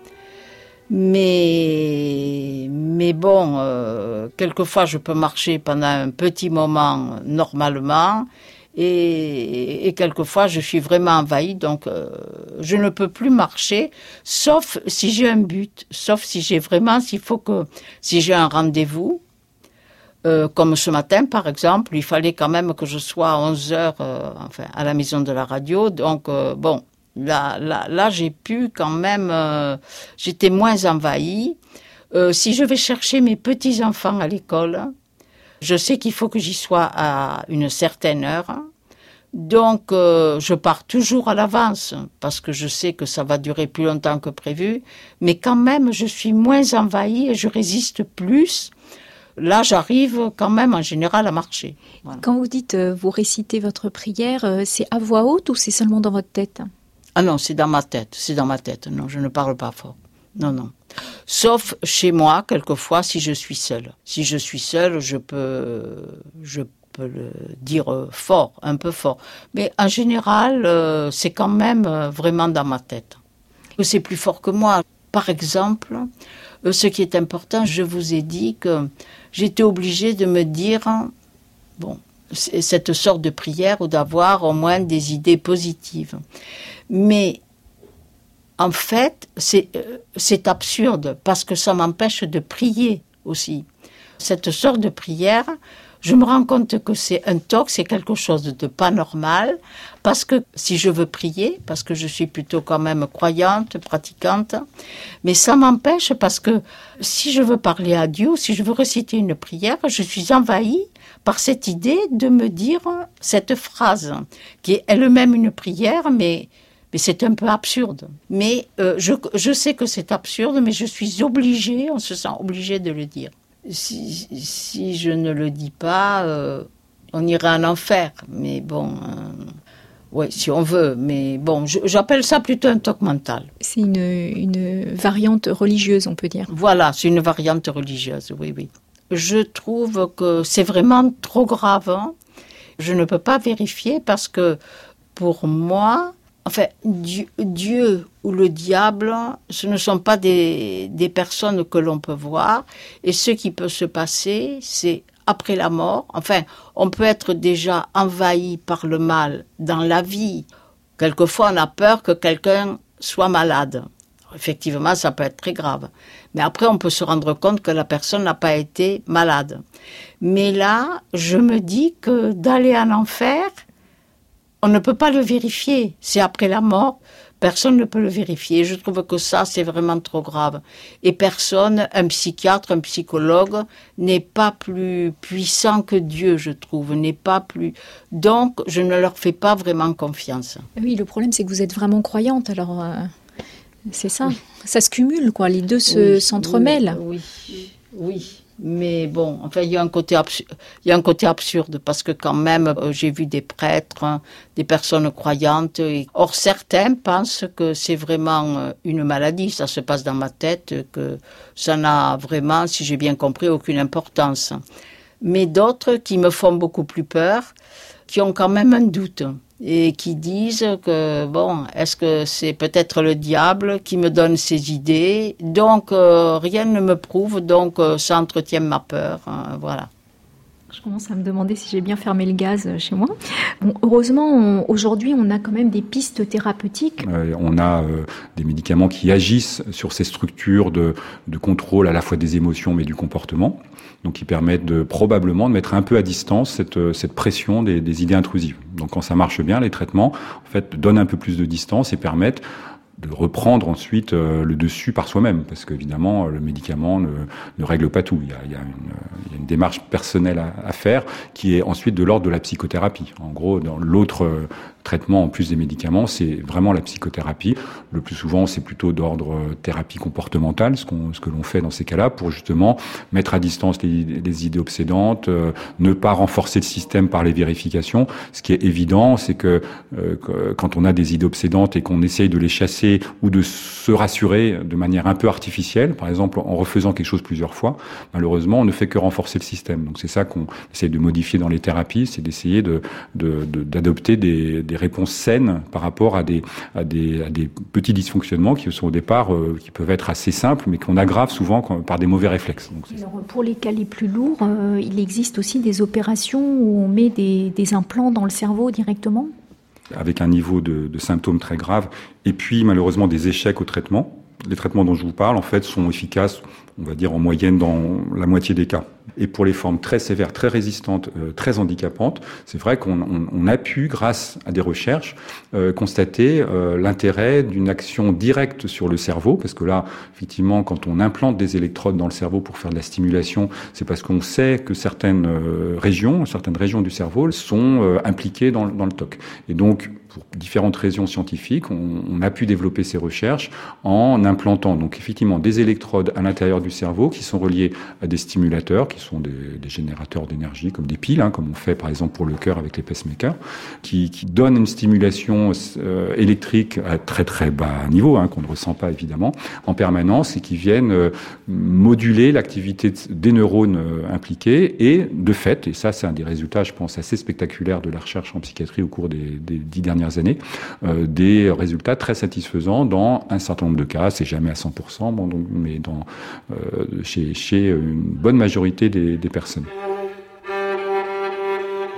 Mais, mais bon, euh, quelquefois je peux marcher pendant un petit moment normalement et, et quelquefois je suis vraiment envahie, donc euh, je ne peux plus marcher, sauf si j'ai un but, sauf si j'ai vraiment, s'il faut que, si j'ai un rendez-vous, euh, comme ce matin par exemple, il fallait quand même que je sois à onze heures euh, enfin, à la maison de la radio, donc euh, bon. Là, là, là, j'ai pu quand même, euh, j'étais moins envahie. Euh, si je vais chercher mes petits-enfants à l'école, je sais qu'il faut que j'y sois à une certaine heure. Donc, euh, je pars toujours à l'avance parce que je sais que ça va durer plus longtemps que prévu. Mais quand même, je suis moins envahie et je résiste plus. Là, j'arrive quand même en général à marcher. Voilà. Quand vous dites, euh, vous récitez votre prière, euh, c'est à voix haute ou c'est seulement dans votre tête ? Ah non, c'est dans ma tête, c'est dans ma tête. Non, je ne parle pas fort. Non, non. Sauf chez moi, quelquefois, si je suis seule. Si je suis seule, je peux, je peux le dire fort, un peu fort. Mais en général, euh, c'est quand même euh, vraiment dans ma tête. C'est plus fort que moi. Par exemple, euh, ce qui est important, je vous ai dit que j'étais obligée de me dire, bon, cette sorte de prière ou d'avoir au moins des idées positives. Mais en fait, c'est, euh, c'est absurde parce que ça m'empêche de prier aussi. Cette sorte de prière, je me rends compte que c'est un toc, c'est quelque chose de pas normal, parce que si je veux prier, parce que je suis plutôt quand même croyante, pratiquante, mais ça m'empêche parce que si je veux parler à Dieu, si je veux réciter une prière, je suis envahie par cette idée de me dire cette phrase, qui est elle-même une prière, mais, mais c'est un peu absurde. Mais euh, je, je sais que c'est absurde, mais je suis obligée, on se sent obligé de le dire. Si, si je ne le dis pas, euh, on ira en enfer. Mais bon, euh, oui, si on veut. Mais bon, je, j'appelle ça plutôt un toc mental. C'est une, une variante religieuse, on peut dire. Voilà, c'est une variante religieuse, oui, oui. Je trouve que c'est vraiment trop grave. Hein. Je ne peux pas vérifier parce que pour moi, enfin, Dieu, Dieu ou le diable, ce ne sont pas des, des personnes que l'on peut voir. Et ce qui peut se passer, c'est après la mort. Enfin, on peut être déjà envahi par le mal dans la vie. Quelquefois, on a peur que quelqu'un soit malade. Effectivement, ça peut être très grave. Mais après, on peut se rendre compte que la personne n'a pas été malade. Mais là, je me dis que d'aller en enfer, on ne peut pas le vérifier. C'est après la mort. Personne ne peut le vérifier. Je trouve que ça, c'est vraiment trop grave. Et personne, un psychiatre, un psychologue, n'est pas plus puissant que Dieu, je trouve, n'est pas plus... Donc, je ne leur fais pas vraiment confiance. Oui, le problème, c'est que vous êtes vraiment croyante, alors... Euh... C'est ça, oui. Ça se cumule, quoi. Les deux se, oui, s'entremêlent. Oui, oui, oui. Mais bon, enfin, il y a un côté absurde, il y a un côté absurde parce que quand même, euh, j'ai vu des prêtres, hein, des personnes croyantes. Et... Or, certains pensent que c'est vraiment euh, une maladie. Ça se passe dans ma tête, que ça n'a vraiment, si j'ai bien compris, aucune importance. Mais d'autres qui me font beaucoup plus peur, qui ont quand même un doute. Et qui disent que, bon, est-ce que c'est peut-être le diable qui me donne ces idées ? Donc, euh, rien ne me prouve, donc euh, ça entretient ma peur, hein, voilà. Je commence à me demander si j'ai bien fermé le gaz chez moi. Bon, heureusement, on, aujourd'hui, on a quand même des pistes thérapeutiques. Euh, on a euh, des médicaments qui agissent sur ces structures de, de contrôle à la fois des émotions mais du comportement, donc qui permettent de, probablement de mettre un peu à distance cette, cette pression des, des idées intrusives. Donc quand ça marche bien, les traitements en fait donnent un peu plus de distance et permettent de reprendre ensuite euh, le dessus par soi-même, parce qu'évidemment le médicament ne, ne règle pas tout. Il y a, il y a, une, il y a une démarche personnelle à, à faire qui est ensuite de l'ordre de la psychothérapie. En gros, dans l'autre euh, traitement en plus des médicaments, c'est vraiment la psychothérapie. Le plus souvent, c'est plutôt d'ordre euh, thérapie comportementale, ce, qu'on, ce que l'on fait dans ces cas-là, pour justement mettre à distance les, les idées obsédantes, euh, ne pas renforcer le système par les vérifications. Ce qui est évident, c'est que, euh, que quand on a des idées obsédantes et qu'on essaye de les chasser ou de se rassurer de manière un peu artificielle, par exemple en refaisant quelque chose plusieurs fois, malheureusement, on ne fait que renforcer le système. Donc c'est ça qu'on essaie de modifier dans les thérapies, c'est d'essayer de, de, de, d'adopter des, des réponses saines par rapport à des, à des, à des petits dysfonctionnements qui sont au départ, euh, qui peuvent être assez simples, mais qu'on aggrave souvent quand, par des mauvais réflexes. Donc, Alors, pour les cas les plus lourds, euh, il existe aussi des opérations où on met des, des implants dans le cerveau directement ? Avec un niveau de, de symptômes très graves, et puis malheureusement des échecs au traitement. Les traitements dont je vous parle, en fait, sont efficaces, on va dire en moyenne dans la moitié des cas. Et pour les formes très sévères, très résistantes, euh, très handicapantes, c'est vrai qu'on on, on a pu, grâce à des recherches, euh, constater euh, l'intérêt d'une action directe sur le cerveau, parce que là, effectivement, quand on implante des électrodes dans le cerveau pour faire de la stimulation, c'est parce qu'on sait que certaines euh, régions, certaines régions du cerveau sont euh, impliquées dans, dans le T O C. Et donc, pour différentes raisons scientifiques, on, on a pu développer ces recherches en implantant donc effectivement des électrodes à l'intérieur du cerveau qui sont reliées à des stimulateurs, qui sont des, des générateurs d'énergie, comme des piles, hein, comme on fait par exemple pour le cœur avec les pacemakers, qui, qui donnent une stimulation euh, électrique à très très bas niveau, hein, qu'on ne ressent pas évidemment, en permanence, et qui viennent euh, moduler l'activité des neurones euh, impliqués, et de fait, et ça c'est un des résultats, je pense, assez spectaculaires de la recherche en psychiatrie au cours des, des dix dernières années, euh, des résultats très satisfaisants dans un certain nombre de cas, c'est jamais à cent pour cent, bon, donc, mais dans, euh, chez, chez une bonne majorité des, des personnes.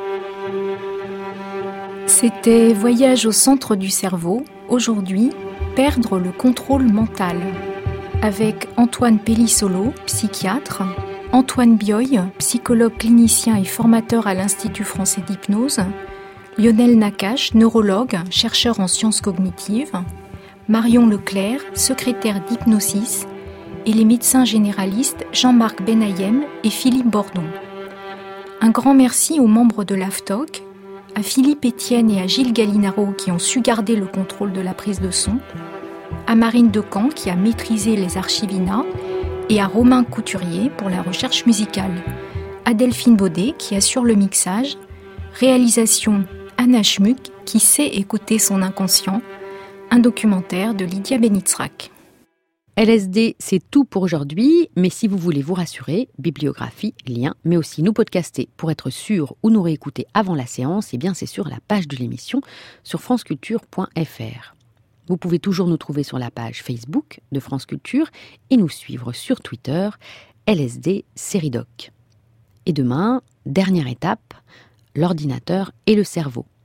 C'était Voyage au centre du cerveau. Aujourd'hui, Perdre le contrôle mental, avec Antoine Pellissolo, psychiatre, Antoine Bioy, psychologue clinicien et formateur à l'Institut français d'hypnose, Lionel Nakache, neurologue, chercheur en sciences cognitives, Marion Leclerc, secrétaire d'Hypnosis, et les médecins généralistes Jean-Marc Benayem et Philippe Bordon. Un grand merci aux membres de l'A F T O C, à Philippe Etienne et à Gilles Gallinaro qui ont su garder le contrôle de la prise de son, à Marine Decamp qui a maîtrisé les archives I N A et à Romain Couturier pour la recherche musicale, à Delphine Baudet qui assure le mixage, réalisation Anna Schmuck qui sait écouter son inconscient, un documentaire de Lydia Benitzrak. L S D, c'est tout pour aujourd'hui, mais si vous voulez vous rassurer, bibliographie, liens, mais aussi nous podcaster pour être sûr ou nous réécouter avant la séance, eh bien c'est sur la page de l'émission sur franceculture point f r. Vous pouvez toujours nous trouver sur la page Facebook de France Culture et nous suivre sur Twitter, L S D Série Doc. Et demain, dernière étape, l'ordinateur et le cerveau.